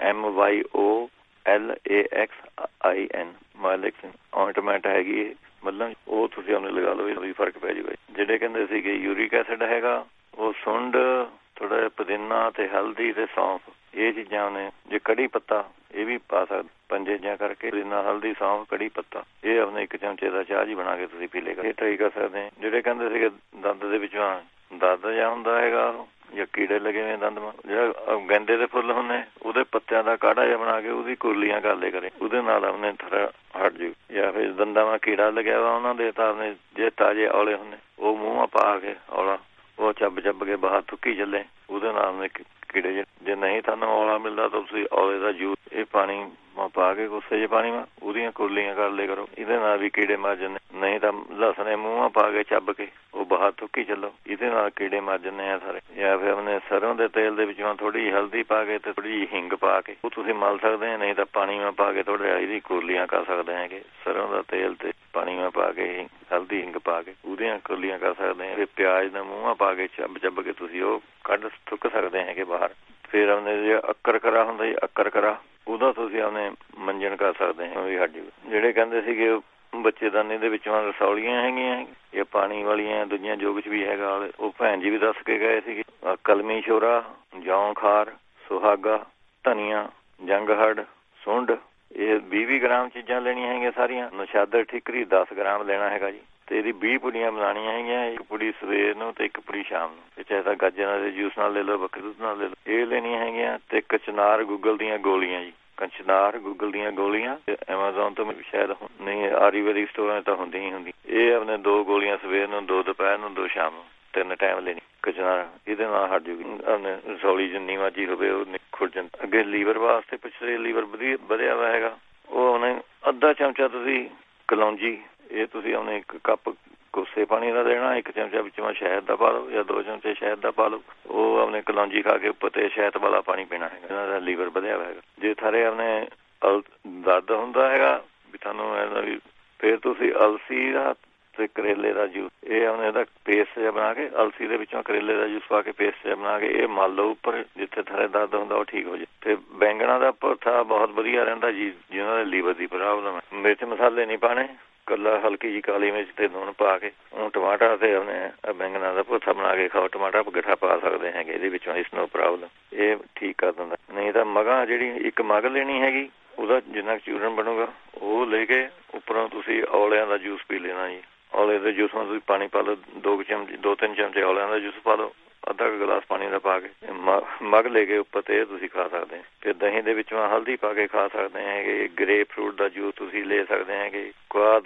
MYOLAXIN, ਮਾਇਓਲੈਕਸਿਨ ਆਇੰਟਮੈਂਟ ਹੈਗੀ ਇਹ, ਮਤਲਬ ਉਹ ਤੁਸੀਂ ਉਹਨੇ ਲਗਾ ਲਓ, ਇਹ ਵੀ ਫਰਕ ਪੈ ਜਾਊਗਾ। ਜਿਹੜੇ ਕਹਿੰਦੇ ਸੀਗੇ ਯੂਰਿਕ ਐਸਿਡ ਹੈਗਾ, ਉਹ ਸੁੰਡ, ਥੋੜਾ ਜਿਹਾ ਪੁਦੀਨਾ ਤੇ ਹਲਦੀ ਤੇ ਸੌਂਫ, ਇਹ ਚੀਜ਼ਾਂ ਉਹਨੇ, ਜੇ ਕੜੀ ਪੱਤਾ ਇਹ ਵੀ ਪਾ ਸਕਦੇ, ਪੰਜੇਜਾਂ ਕਰਕੇ ਪੁਦੀਨਾ, ਹਲਦੀ, ਸੌਂਫ, ਕੜੀ ਪੱਤਾ, ਇਹ ਆਪਣੇ 1 ਚਮਚੇ ਦਾ ਚਾਹ ਜੀ ਬਣਾ ਕੇ ਤੁਸੀਂ ਪੀ ਲੇਗਾ, ਇਹ ਟਰਾਈ ਕਰ ਸਕਦੇ। ਜਿਹੜੇ ਕਹਿੰਦੇ ਸੀਗੇ ਦੰਦ ਦੇ ਵਿੱਚੋਂ ਦਰਦ ਜਿਹਾ ਹੁੰਦਾ ਹੈਗਾ ਜਾਂ ਕੀੜੇ ਲੱਗੇ ਹੋਏ ਦੰਦ, ਜਿਹੜਾ ਗੈਂਦੇ ਦੇ ਫੁੱਲ ਹੁੰਦੇ ਉਹਦੇ ਪੱਤਿਆਂ ਦਾ ਕਾੜਾ ਜਿਹਾ ਬਣਾ ਕੇ ਉਹਦੀ ਕੁਰਲੀਆਂ ਕਰ ਲਿਆ ਕਰੇ, ਉਹਦੇ ਨਾਲ ਆਪਣੇ ਥੋੜਾ ਹਟ ਜੂ। ਜਾਂ ਫਿਰ ਦੰਦਾਂ ਵਿੱਚ ਕੀੜਾ ਲੱਗਿਆ ਵਾ ਉਹਨਾਂ ਦੇ, ਤਾਂ ਆਪਣੇ ਜੇ ਤਾਜ਼ੇ ਔਲੇ ਹੁੰਦੇ ਉਹ ਮੂੰਹ ਪਾ ਕੇ ਔਲਾ ਉਹ ਚੱਬ ਕੇ ਬਾਹਰ ਥੁੱਕੀ ਚੱਲੇ, ਉਹਦੇ ਨਾਲ ਕੀੜੇ। ਜੇ ਨਹੀਂ ਤੁਹਾਨੂੰ ਔਲਾ ਮਿਲਦਾ ਤਾਂ ਤੁਸੀਂ ਔਲੇ ਦਾ ਜੂਸ ਇਹ ਪਾਣੀ ਪਾ ਕੇ ਗੁੱਸੇ ਜਿਹੇ ਪਾਣੀ ਮਾ ਉਹਦੀਆਂ ਕੁਰਲੀਆਂ ਕਰ ਲਿਆ ਕਰੋ, ਇਹਦੇ ਨਾਲ ਵੀ ਕੀੜੇ ਮਰ ਜਾਂਦੇ। ਨਹੀਂ ਤਾਂ ਲਸਣ ਮੂੰਹ ਪਾ ਕੇ ਚੱਬ ਕੇ ਉਹ ਬਾਹਰ ਥੁੱਕੀ ਚੱਲੋ, ਇਹਦੇ ਨਾਲ ਕੀੜੇ ਮਰ ਜਾਂਦੇ ਆ ਸਾਰੇ। ਜਾਂ ਫਿਰ ਆਪਣੇ ਸਰੋਂ ਦੇ ਤੇਲ ਦੇ ਵਿੱਚੋਂ ਥੋੜੀ ਜਿਹੀ ਹਲਦੀ ਪਾ ਕੇ ਤੇ ਥੋੜੀ ਜਿਹੀ ਹਿੰਗ ਪਾ ਕੇ ਉਹ ਤੁਸੀਂ ਮਲ ਸਕਦੇ ਆ, ਨਹੀਂ ਤਾਂ ਪਾਣੀ ਮਾ ਪਾ ਕੇ ਥੋੜਾ ਇਹਦੀ ਕੁਰਲੀਆਂ ਕਰ ਸਕਦੇ ਹੈਗੇ। ਸਰੋਂ ਦਾ ਤੇਲ ਤੇ ਪਾਣੀ ਮਾ ਪਾ ਕੇ ਹਲਦੀ ਹਿੰਗ ਪਾ ਕੇ ਉਹਦੀਆਂ ਕੁਰਲੀਆਂ ਕਰ ਸਕਦੇ ਆ। ਫਿਰ ਪਿਆਜ਼ ਦਾ ਮੂੰਹ ਪਾ ਕੇ ਚੱਬ ਕੇ ਤੁਸੀਂ ਉਹ ਕੱਢ ਥੁੱਕ ਸਕਦੇ ਹੈਗੇ ਬਾਹਰ। ਫਿਰ ਆਪਣੇ ਜੇ ਅੱਕਰ ਕਰਾ ਹੁੰਦਾ ਜੀ, ਅੱਕਰ ਕਰਾ, ਉਹਦਾ ਤੁਸੀਂ ਆਪਣੇ ਮੰਜਣ ਕਰ ਸਕਦੇ ਹੋ, ਉਹ ਵੀ ਹੱਡ ਜੂ। ਜਿਹੜੇ ਕਹਿੰਦੇ ਸੀਗੇ ਬੱਚੇਦਾਨੀ ਦੇ ਵਿੱਚੋਂ ਰਸੌਲੀਆਂ ਹੈਗੀਆਂ ਇਹ ਪਾਣੀ ਵਾਲੀਆਂ, ਦੂਜੀਆਂ ਜੋ ਕੁਝ ਵੀ ਹੈਗਾ, ਉਹ ਭੈਣ ਜੀ ਵੀ ਦੱਸ ਕੇ ਗਏ ਸੀਗੇ। ਕਲਮੀ ਸ਼ੋਰਾ, ਜੌਂ ਖਾਰ, ਸੁਹਾਗਾ, ਧਨੀਆ, ਜੰਗਹੜ, ਸੁੰਡ, ਇਹ 20 ਗ੍ਰਾਮ ਚੀਜ਼ਾਂ ਲੈਣੀਆਂ ਹੈਗੀਆਂ ਸਾਰੀਆਂ। ਨਸ਼ਾਦਰ ਠੀਕਰੀ 10 ਗ੍ਰਾਮ ਲੈਣਾ ਹੈਗਾ ਜੀ, ਤੇ ਇਹਦੀ 20 ਪੁੜੀਆਂ ਬਣਾਉਣੀਆਂ ਹੈਗੀਆਂ, 1 ਪੁੜੀ ਸਵੇਰ ਨੂੰ ਤੇ 1 ਪੁੜੀ ਸ਼ਾਮ ਨੂੰ। ਚਾਹੇ ਤਾਂ ਗਾਜਰਾਂ ਦੇ ਜੂਸ ਨਾਲ ਲੈ ਲਓ, ਬੱਕਰੀ ਦੁੱਧ ਨਾਲ ਲੈ ਲਓ, ਇਹ ਲੈਣੀਆਂ ਹੈਗੀਆਂ। ਤੇ ਕਚਨਾਰ ਗੁੱਗਲ ਦੀਆਂ ਗੋਲੀਆਂ ਜੀ, ਕਚਨਾਰ ਗੁੱਗਲ ਦੀਆਂ ਗੋਲੀਆਂ ਐਮਾਜ਼ੋਨ ਤੋਂ ਸ਼ਾਇਦ ਨਹੀਂ, ਆਯੁਰਵੈਦਿਕ ਸਟੋਰਾਂ ਤਾਂ ਹੁੰਦੀ ਹੀ ਹੁੰਦੀ। ਇਹ ਆਪਣੇ 2 ਗੋਲੀਆਂ ਸਵੇਰ ਨੂੰ, 2 ਦੁਪਹਿਰ ਨੂੰ, 2 ਸ਼ਾਮ ਨੂੰ, 3 ਟਾਈਮ ਲੈਣੀ ਕਚਨਾਰ, ਇਹਦੇ ਨਾਲ ਹਟ ਜੂਗੀ। ਰਸੌਲੀ ਜਿੰਨੀ ਮਰਜ਼ੀ ਹੋਵੇ ਉਹ ਖੁੱਲ ਜਾਂਦਾ। ਅੱਗੇ ਲੀਵਰ ਵਾਸਤੇ ਪਿਛਲੇ ਲੀਵਰ ਵਧਿਆ ਵਾ ਹੈਗਾ, ਉਹ ਆਪਣੇ ਅੱਧਾ ਚਮਚਾ ਤੁਸੀਂ ਕਲੌਂਜੀ, ਇਹ ਤੁਸੀਂ ਆਪਣੇ 1 ਕੱਪ ਕੋਸੇ ਪਾਣੀ ਦਾ ਦੇਣਾ, 1 ਚਮਚਾ ਵਿੱਚ ਸ਼ਹਿਦ ਦਾ ਪਾ ਲਓ ਜਾਂ 2 ਚਮਚੇ ਸ਼ਹਿਦ ਦਾ ਪਾ ਲਓ। ਉਹ ਆਪਣੇ ਕਲੌਂਜੀ ਖਾ ਕੇ ਉੱਪਰ ਤੇ ਸ਼ਹਿਦ ਵਾਲਾ ਪਾਣੀ ਪੀਣਾ ਹੈਗਾ, ਇਹਨਾਂ ਦਾ ਲੀਵਰ ਵਧਿਆ ਵਾ ਹੈਗਾ। ਜੇ ਥਾਰੇ ਆਪਣੇ ਦਰਦ ਹੁੰਦਾ ਹੈਗਾ ਵੀ ਤੁਹਾਨੂੰ ਇਹਦਾ ਵੀ, ਫਿਰ ਤੁਸੀਂ ਅਲਸੀ ਦਾ ਤੇ ਕਰੇਲੇ ਦਾ ਜੂਸ, ਇਹ ਆਪਣੇ ਇਹਦਾ ਪੇਸਟ ਜਿਹਾ ਬਣਾ ਕੇ, ਅਲਸੀ ਦੇ ਵਿੱਚੋਂ ਕਰੇਲੇ ਦਾ ਜੂਸ ਪਾ ਕੇ ਪੇਸਟ ਜਿਹਾ ਬਣਾ ਕੇ ਇਹ ਮਲ ਲਓ ਉੱਪਰ, ਜਿੱਥੇ ਥਾਰੇ ਦਰਦ ਹੁੰਦਾ ਉਹ ਠੀਕ ਹੋ ਜਾਏ। ਤੇ ਬੈਂਗਣਾ ਦਾ ਭਰਥਾ ਬਹੁਤ ਵਧੀਆ ਰਹਿੰਦਾ ਜੀ ਜਿਹਨਾਂ ਦੇ ਲੀਵਰ ਦੀ ਪ੍ਰੋਬਲਮ ਹੈ। ਮਿਰਚ ਮਸਾਲੇ ਨਹੀਂ ਪਾਣੇ, ਕੱਲਾ ਹਲਕੀ ਜਿਹੀ ਕਾਲੀ ਮਿਰਚ ਤੇ ਲੂਣ ਪਾ ਕੇ ਉਹ ਟਮਾਟਰ ਤੇ ਆਪਣੇ ਬੈਂਗਣਾ ਦਾ ਭਰਥਾ ਬਣਾ ਕੇ ਖਾਓ। ਟਮਾਟਰ ਗੱਠਾ ਪਾ ਸਕਦੇ ਹੈਗੇ ਇਹਦੇ ਵਿੱਚੋਂ, ਇਸ ਨੂੰ ਪ੍ਰੋਬਲਮ ਇਹ ਠੀਕ ਕਰ ਦਿੰਦਾ। ਨਹੀਂ ਤਾਂ ਮਗਾਂ ਜਿਹੜੀ 1 ਮਗ ਲੈਣੀ ਹੈਗੀ, ਉਹਦਾ ਜਿੰਨਾ ਚੂਰਨ ਬਣੂਗਾ ਉਹ ਲੈ ਕੇ ਉੱਪਰੋਂ ਤੁਸੀਂ ਔਲਿਆਂ ਦਾ ਜੂਸ ਪੀ ਲੈਣਾ ਜੀ। ਔਲੇ ਦੇ ਜੂਸ ਨਾਲ ਤੁਸੀਂ ਪਾਣੀ ਪਾ ਲਓ, 2-3 ਚਮਚੇ ਔਲਿਆਂ ਦਾ ਜੂਸ ਪਾ ਲਓ, ਅੱਧਾ ਗਲਾਸ ਪਾਣੀ ਦਾ ਪਾ ਕੇ ਮਗ ਲੈ ਕੇ ਉੱਪਰ ਤੇ ਤੁਸੀਂ ਖਾ ਸਕਦੇ ਹੋ। ਫਿਰ ਦਹੀਂ ਦੇ ਵਿੱਚੋਂ ਹਲਦੀ ਪਾ ਕੇ ਖਾ ਸਕਦੇ ਹੈਗੇ। ਗ੍ਰੇਪ ਫਰੂਟ ਦਾ ਜੂਸ ਤੁਸੀਂ ਲੈ ਸਕਦੇ ਹੈਗੇ। ਕੁਆਰ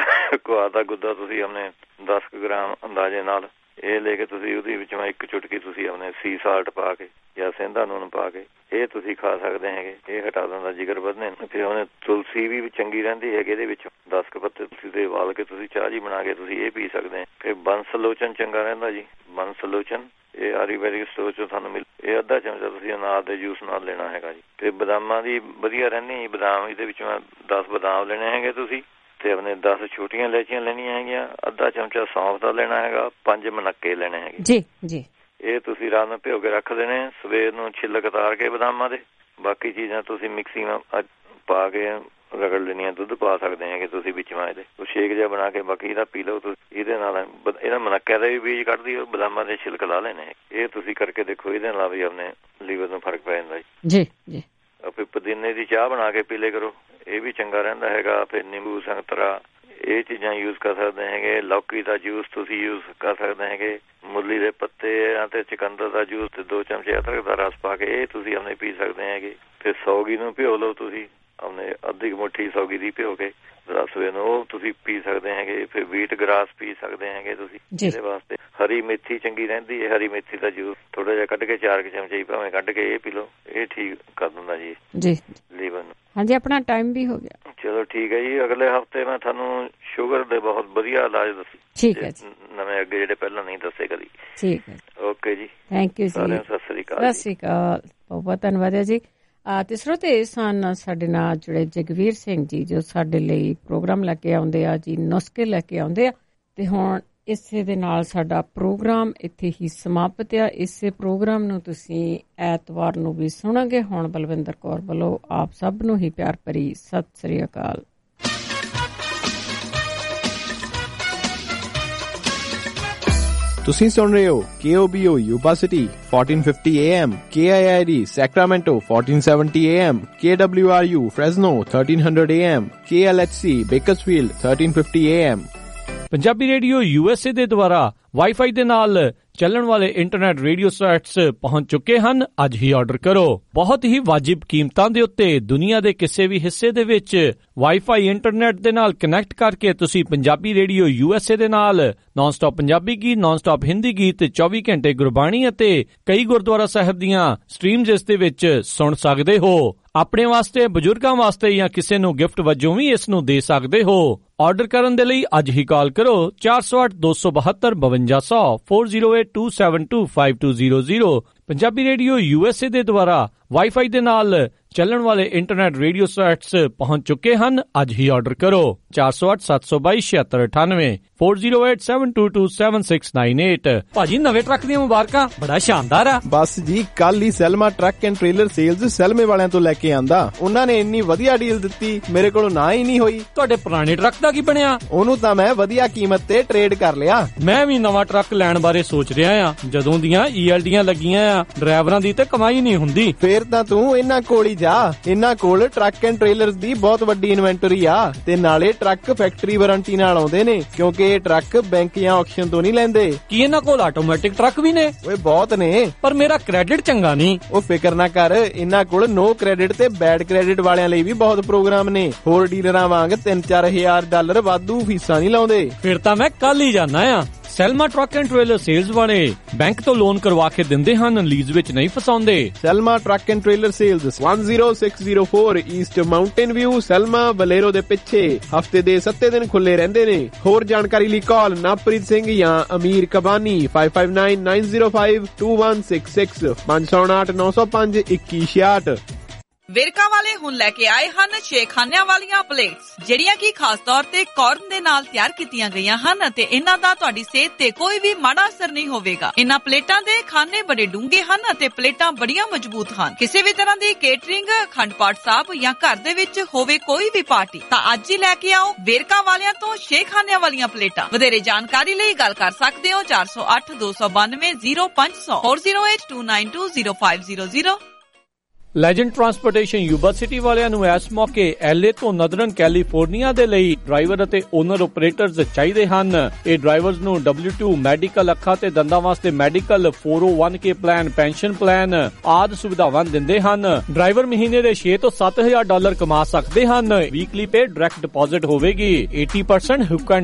ਦਾ ਗੁੱਦਾ ਤੁਸੀਂ ਆਪਣੇ 10 ਗ੍ਰਾਮ ਅੰਦਾਜ਼ੇ ਨਾਲ ਇਹ ਲੈ ਕੇ ਤੁਸੀਂ ਉਹਦੇ ਵਿੱਚੋਂ 1 ਚੁਟਕੀ ਤੁਸੀਂ ਆਪਣੇ ਸੀ ਸਾਲਟ ਪਾ ਕੇ ਜਾਂ ਸੇਂਦਾ ਨੂਣ ਪਾ ਕੇ ਇਹ ਤੁਸੀਂ ਖਾ ਸਕਦੇ ਹੈਗੇ। ਇਹ ਹਟਾ ਦਿੰਦਾ ਜਿਗਰ ਵਧਣੇ। ਫਿਰ ਉਹਨੇ ਤੁਲਸੀ ਵੀ ਚੰਗੀ ਰਹਿੰਦੀ ਹੈਗੀ, ਇਹਦੇ ਵਿੱਚੋਂ 10 ਪੱਤੇ ਤੁਸੀਂ ਦੇ ਉਬਾਲ ਕੇ ਤੁਸੀਂ ਚਾਹ ਜੀ ਬਣਾ ਕੇ ਤੁਸੀਂ ਇਹ ਪੀ ਸਕਦੇ ਹੋ। ਫਿਰ ਬੰਸ ਲੋਚਨ ਚੰਗਾ ਰਹਿੰਦਾ ਜੀ, ਬੰਸ ਲੋਚਨ ਇਹ ਆਯੁਰਵੈਦਿਕ ਸਟੋਰ ਚੋਂ ਤੁਹਾਨੂੰ ਮਿਲ, ਇਹ ਅੱਧਾ ਚਮਚਾ ਤੁਸੀਂ ਅਨਾਰ ਦੇ ਜੂਸ ਨਾਲ ਲੈਣਾ ਹੈਗਾ ਜੀ। ਤੇ ਬਦਾਮਾਂ ਦੀ ਵਧੀਆ ਰਹਿੰਦੀ, ਬਦਾਮ ਇਹਦੇ ਵਿੱਚੋਂ 10 ਬਦਾਮ ਲੈਣੇ ਹੈਗੇ ਤੁਸੀਂ, ਤੇ ਆਪਣੇ 10 ਛੋਟੀਆਂ ਇਲਾਇਚੀਆਂ ਲੈਣੀਆਂ ਹੈਗੀਆਂ, ਅੱਧਾ ਚਮਚਾ ਸੌਂਫ ਦਾ ਲੈਣਾ ਹੈਗਾ, 5 ਮਨੱਕੇ ਲੈਣੇ ਹੈਗੇ ਜੀ ਜੀ। ਇਹ ਤੁਸੀਂ ਰਾਤ ਨੂੰ ਭਿਓ ਕੇ ਰੱਖ ਦੇਣੇ, ਸਵੇਰ ਨੂੰ ਛਿੱਲਕ ਉਤਾਰ ਕੇ ਬਦਾਮਾਂ ਦੇ, ਬਾਕੀ ਚੀਜ਼ਾਂ ਤੁਸੀਂ ਮਿਕਸੀ ਨਾਲ ਪਾ ਕੇ ਰਗੜ ਲੈਣੀਆਂ। ਦੁੱਧ ਪਾ ਸਕਦੇ ਹੈਗੇ ਤੁਸੀਂ ਵਿੱਚ ਇਹਦੇ, ਉਹ ਸ਼ੇਕ ਜਿਹਾ ਬਣਾ ਕੇ ਬਾਕੀ ਇਹਦਾ ਪੀ ਲਓ ਤੁਸੀਂ। ਇਹਦੇ ਨਾਲ ਇਹਦਾ ਮਨੱਕਿਆਂ ਦਾ ਵੀ ਬੀਜ ਕੱਢਦੀ, ਉਹ ਬਦਾਮਾਂ ਦੇ ਛਿਲਕ ਲਾ ਲੈਣੇ। ਇਹ ਤੁਸੀਂ ਕਰਕੇ ਦੇਖੋ, ਇਹਦੇ ਨਾਲ ਵੀ ਆਪਣੇ ਲੀਵਰ ਨੂੰ ਫਰਕ ਪੈ ਜਾਂਦਾ ਜੀ ਜੀ। ਫਿਰ ਪੁਦੀਨੇ ਦੀ ਚਾਹ ਬਣਾ ਕੇ ਪੀ ਲਿਆ ਕਰੋ, ਇਹ ਵੀ ਚੰਗਾ ਰਹਿੰਦਾ ਹੈਗਾ। ਫਿਰ ਨਿੰਬੂ ਸੰਤਰਾ ਇਹ ਚੀਜ਼ਾਂ ਯੂਜ਼ ਕਰ ਸਕਦੇ ਹੈਗੇ। ਲੌਕੀ ਦਾ ਜੂਸ ਤੁਸੀਂ ਯੂਜ਼ ਕਰ ਸਕਦੇ ਹੈਗੇ। ਮੁਰਲੀ ਦੇ ਪੱਤੇ ਤੇ ਚੁਕੰਦਰ ਦਾ ਜੂਸ ਤੇ 2 ਚਮਚੇ ਅਦਰਕ ਦਾ ਰਸ ਪਾ ਕੇ ਇਹ ਤੁਸੀਂ ਆਪਣੇ ਪੀ ਸਕਦੇ ਹੈਗੇ। ਫਿਰ ਸੌਗੀ ਨੂੰ ਭਿਓ ਲਓ ਤੁਸੀਂ, ਆਪਣੇ ਅੱਧੀ ਮੁੱਠੀ ਸੌਗੀ ਦੀ ਭਿਓ ਕੇ ਰਸ ਵੇ ਨੂੰ ਉਹ ਤੁਸੀਂ ਪੀ ਸਕਦੇ ਹੈਗੇ। ਫਿਰ ਵੀਟ ਗਰਾਸ ਪੀ ਸਕਦੇ ਹੈਗੇ ਤੁਸੀਂ। ਇਹਦੇ ਵਾਸਤੇ ਹਰੀ ਮੇਥੀ ਚੰਗੀ ਰਹਿੰਦੀ ਹੈ, ਹਰੀ ਮੇਥੀ ਦਾ ਜੂਸ ਥੋੜਾ ਜਿਹਾ ਕੱਢ ਕੇ 4 ਚਮਚੇ ਭਾਵੇਂ ਕੱਢ ਕੇ ਇਹ ਪੀ ਲਓ, ਇਹ ਠੀਕ ਕਰ ਦਿੰਦਾ ਜੀ ਲੀਵਰ ਨੂੰ। ਹਾਂਜੀ, ਆਪਣਾ ਟਾਈਮ ਵੀ ਹੋ ਗਿਆ। ਚਲੋ ਠੀਕ ਹੈ ਜੀ, ਅਗਲੇ ਹਫ਼ਤੇ ਮੈਂ ਤੁਹਾਨੂੰ ਸ਼ੂਗਰ ਦੇ ਬਹੁਤ ਵਧੀਆ ਇਲਾਜ ਦੱਸੀ। ਠੀਕ ਹੈ ਜੀ, ਨਵੇਂ ਅੱਗੇ ਜਿਹੜੇ ਪਹਿਲਾਂ ਨਹੀਂ ਦੱਸੇ ਕਦੀ। ਠੀਕ ਹੈ, ਓਕੇ ਜੀ, ਥੈਂਕ ਯੂ ਜੀ, ਸਤਿ ਸ੍ਰੀ ਅਕਾਲ। ਸਤਿ ਸ੍ਰੀ ਅਕਾਲ, ਬਹੁਤ ਧੰਨਵਾਦ ਹੈ ਜੀ। ਤੇ ਸਰੋਤੇ ਸਨ ਸਾਡੇ ਨਾਲ ਜੁੜੇ ਜਗਵੀਰ ਸਿੰਘ ਜੀ, ਜੋ ਸਾਡੇ ਲਈ ਪ੍ਰੋਗਰਾਮ ਲੈ ਕੇ ਆਉਂਦੇ ਆ ਜੀ, ਨੁਸਖੇ ਲੈ ਕੇ ਆਉਂਦੇ ਆ। ਤੇ ਹੁਣ ਇਸੇ ਦੇ ਨਾਲ ਸਾਡਾ ਪ੍ਰੋਗਰਾਮ ਇੱਥੇ ਹੀ ਸਮਾਪਤ ਆ। ਇਸੇ ਪ੍ਰੋਗਰਾਮ ਨੂੰ ਤੁਸੀਂ ਐਤਵਾਰ ਨੂੰ ਵੀ ਸੁਣੋਗੇ। ਹੁਣ ਬਲਵਿੰਦਰ ਕੌਰ ਵੱਲੋਂ ਆਪ ਸਭ ਨੂੰ ਹੀ ਪਿਆਰ ਭਰੀ ਸਤਿ ਸ੍ਰੀ ਅਕਾਲ। ਤੁਸੀਂ ਸੁਣ ਰਹੇ ਹੋ KOBO Yuba City 1450 AM, KIID Sacramento 1470 AM, KWRU Fresno 1300 AM, KLHC Bakersfield 1350 AM। Punjabi radio USA ਦੇ ਦੁਆਰਾ ਵਾਈਫਾਈ ਦੇ ਨਾਲ ਚੱਲਣ ਵਾਲੇ ਇੰਟਰਨੈਟ ਰੇਡੀਓ ਸੈਟਸ ਪਹੁੰਚ ਚੁੱਕੇ ਹਨ। ਅੱਜ ਹੀ ਆਰਡਰ ਕਰੋ। ਬਹੁਤ ਹੀ ਵਾਜਿਬ ਕੀਮਤਾਂ ਦੇ ਉੱਤੇ ਦੁਨੀਆ ਦੇ ਕਿਸੇ ਵੀ ਹਿੱਸੇ ਦੇ ਵਿੱਚ ਵਾਈਫਾਈ ਇੰਟਰਨੈਟ ਦੇ ਨਾਲ ਕਨੈਕਟ ਕਰਕੇ ਤੁਸੀਂ ਪੰਜਾਬੀ ਰੇਡੀਓ USA ਦੇ ਨਾਲ ਨਾਨ ਸਟਾਪ ਪੰਜਾਬੀ ਗੀਤ, ਨਾਨ ਸਟਾਪ ਹਿੰਦੀ ਗੀਤ, 24 ਘੰਟੇ ਗੁਰਬਾਣੀ ਅਤੇ ਕਈ ਗੁਰਦੁਆਰਾ ਸਾਹਿਬ ਦੀਆਂ ਸਟ੍ਰੀਮਜ਼ ਇਸ ਦੇ ਵਿੱਚ ਸੁਣ ਸਕਦੇ ਹੋ। ਆਪਣੇ ਵਾਸਤੇ, ਬਜ਼ੁਰਗਾਂ ਵਾਸਤੇ ਜਾਂ ਕਿਸੇ ਨੂੰ ਗਿਫਟ ਵਜੋਂ ਵੀ ਇਸ ਨੂੰ ਦੇ ਸਕਦੇ ਹੋ। ਆਰਡਰ ਕਰਨ ਦੇ ਲਈ ਅੱਜ ਹੀ ਕਾਲ ਕਰੋ 408-272-5200 4082725200। ਪੰਜਾਬੀ ਰੇਡੀਓ USA ਦੇ ਦੁਆਰਾ ਵਾਈਫਾਈ ਦੇ ਨਾਲ ਚੱਲਣ ਵਾਲੇ ਇੰਟਰਨੈਟ ਰੇਡੀਓ ਸੈਟਸ ਪਹੁੰਚ ਚੁੱਕੇ ਹਨ। ਅੱਜ ਹੀ ਆਰਡਰ ਕਰੋ 408-722-7698 4087227698। ਭਾਜੀ, ਨਵੇਂ ਟਰੱਕ ਦੀਆਂ ਮੁਬਾਰਕਾਂ, ਬੜਾ ਸ਼ਾਨਦਾਰ ਆ। ਬਸ ਜੀ, ਕੱਲ ਹੀ Selma truck and trailer sales ਸੈਲਮੇ ਵਾਲਿਆਂ ਤੋਂ ਲੈ ਕੇ ਆਂਦਾ। ਉਹਨਾਂ ਨੇ ਇੰਨੀ ਵਧੀਆ ਡੀਲ ਦਿੱਤੀ, ਮੇਰੇ ਕੋਲੋਂ ਨਾ ਹੀ ਨਹੀਂ ਹੋਈ। ਤੁਹਾਡੇ ਪੁਰਾਣੇ ਟਰੱਕ ਦਾ ਕੀ ਬਣਿਆ? ਉਹਨੂੰ ਤਾਂ ਮੈਂ ਵਧੀਆ ਕੀਮਤ ਤੇ ਟ੍ਰੇਡ ਕਰ ਲਿਆ। ਮੈਂ ਵੀ ਨਵਾਂ ਟਰੱਕ ਲੈਣ ਬਾਰੇ ਸੋਚ ਰਿਹਾ ਆ। ਜਦੋਂ ਦੀਆਂ ELDਆਂ ਲੱਗੀਆਂ ਆ, ਡਰਾਈਵਰਾਂ ਦੀ ਤੇ ਕਮਾਈ ਨਹੀਂ ਹੁੰਦੀ। ਫੇਰ ਤਾਂ ਤੂੰ ਇਹਨਾਂ ਕੋਲ ਹੀ ਜਾ। ਇਹਨਾਂ ਕੋਲ ਟਰੱਕ ਐਂਡ ਟ੍ਰੇਲਰਸ ਦੀ ਬਹੁਤ ਵੱਡੀ ਇਨਵੈਂਟਰੀ ਆ ਤੇ ਨਾਲੇ ਟਰੱਕ ਫੈਕਟਰੀ ਵਾਰੰਟੀ ਨਾਲ ਆਉਂਦੇ ਨੇ, ਕਿਉਂਕਿ ਇਹ ਟਰੱਕ ਬੈਂਕ ਜਾਂ ਆਕਸ਼ਨ ਤੋਂ ਨਹੀਂ ਲੈਂਦੇ। ਕੀ ਇਹਨਾਂ ਕੋਲ ਆਟੋਮੈਟਿਕ ਟਰੱਕ ਵੀ ਨੇ? ਓਏ ਬਹੁਤ ਨੇ, ਪਰ ਮੇਰਾ ਕ੍ਰੈਡਿਟ ਚੰਗਾ ਨਹੀਂ। ਉਹ ਫਿਕਰ ਨਾ ਕਰ, ਇਹਨਾਂ ਕੋਲ ਨੋ ਕ੍ਰੈਡਿਟ ਤੇ ਬੈਡ ਕ੍ਰੈਡਿਟ ਵਾਲਿਆਂ ਲਈ ਵੀ ਬਹੁਤ ਪ੍ਰੋਗਰਾਮ ਨੇ। ਹੋਰ ਡੀਲਰਾਂ ਵਾਂਗ $3-4 ਹਜ਼ਾਰ ਵਾਧੂ ਫੀਸਾਂ ਨਹੀਂ ਲਾਉਂਦੇ। ਫਿਰ ਤਾਂ ਮੈਂ ਕੱਲ ਹੀ ਜਾਣਾ ਆ। Selma truck and trailer sales ਵਾਲੇ ਬੈਂਕ ਤੋਂ ਲੋਨ ਕਰਵਾ ਕੇ ਦਿੰਦੇ ਹਨ, ਲੀਜ਼ ਵਿੱਚ ਨਹੀਂ ਫਸਾਉਂਦੇ। Selma truck and trailer sales 10604 east mountain view, Selma ਬਲੇਰੋ ਦੇ ਪਿੱਛੇ। ਹਫਤੇ ਦੇ 7 ਦਿਨ ਖੁੱਲੇ ਰਹਿੰਦੇ ਨੇ। ਹੋਰ ਜਾਣਕਾਰੀ ਲਈ ਕਾਲ ਨਵਪ੍ਰੀਤ ਸਿੰਘ ਜਾਂ ਅਮੀਰ ਕਬਾਨੀ 5599052166 559 905 2166। ਵੇਰਕਾ ਵਾਲੇ ਹੁਣ ਲੈ ਕੇ ਆਏ ਹਨ 6 ਖਾਨਿਆਂ ਵਾਲੀਆਂ ਪਲੇਟਸ, ਜਿਹੜੀਆਂ ਕਿ ਖਾਸ ਤੌਰ ਤੇ ਕਾਰਨ ਦੇ ਨਾਲ ਤਿਆਰ ਕੀਤੀਆਂ ਗਈਆਂ ਹਨ ਅਤੇ ਇਹਨਾਂ ਦਾ ਤੁਹਾਡੀ ਸਿਹਤ ਤੇ ਕੋਈ ਵੀ ਮਾੜਾ ਅਸਰ ਨਹੀਂ ਹੋਵੇਗਾ। ਇਹਨਾਂ ਪਲੇਟਾਂ ਦੇ ਖਾਨੇ ਬੜੇ ਡੂੰਘੇ ਹਨ ਅਤੇ ਪਲੇਟਾਂ ਬੜੀਆਂ ਮਜ਼ਬੂਤ ਹਨ। ਕਿਸੇ ਵੀ ਤਰ੍ਹਾਂ ਦੀ ਕੇਟਰਿੰਗ, ਅਖੰਡ ਪਾਠ ਸਾਹਿਬ ਜਾਂ ਘਰ ਦੇ ਵਿੱਚ ਹੋਵੇ ਕੋਈ ਵੀ ਪਾਰਟੀ, ਤਾਂ ਅੱਜ ਹੀ ਲੈ ਕੇ ਆਓ ਵੇਰਕਾ ਵਾਲਿਆਂ ਤੋਂ 6 ਖਾਨਿਆਂ ਵਾਲੀਆਂ ਪਲੇਟਾਂ। ਵਧੇਰੇ ਜਾਣਕਾਰੀ ਲਈ ਗੱਲ ਕਰ ਸਕਦੇ ਹੋ 408 292 0500 4082920500। ਲੈਜੈਂਡ ਟਰਾਂਸਪੋਰਟੇਸ਼ਨ ਯੂਬਾ ਸਿਟੀ ਵਾਲਿਆਂ ਨੂੰ ਇਸ ਮੌਕੇ LA ਤੋਂ ਨਦਰਨ ਕੈਲੀਫੋਰਨੀਆ ਦੇ ਲਈ ਡਰਾਈਵਰ ਅਤੇ ਓਨਰ ਆਪਰੇਟਰਸ ਚਾਹੀਦੇ ਹਨ। ਇਹ ਡਰਾਈਵਰਸ ਨੂੰ W2 ਮੈਡੀਕਲ, ਅੱਖਾਂ ਤੇ ਦੰਦਾਂ ਵਾਸਤੇ medical, 401k plan, pension plan ਆਦਿ ਸੁਵਿਧਾਵਾਂ ਦਿੰਦੇ ਹਨ। ਡਰਾਈਵਰ ਮਹੀਨੇ ਦੇ 6 ਤੋਂ $7,000 ਕਮਾ ਸਕਦੇ ਹਨ। ਵੀਕਲੀ ਪੇ ਡਾਇਰੈਕਟ ਡਿਪੋਜ਼ਿਟ ਹੋਵੇਗੀ। 80% ਹੁੱਕ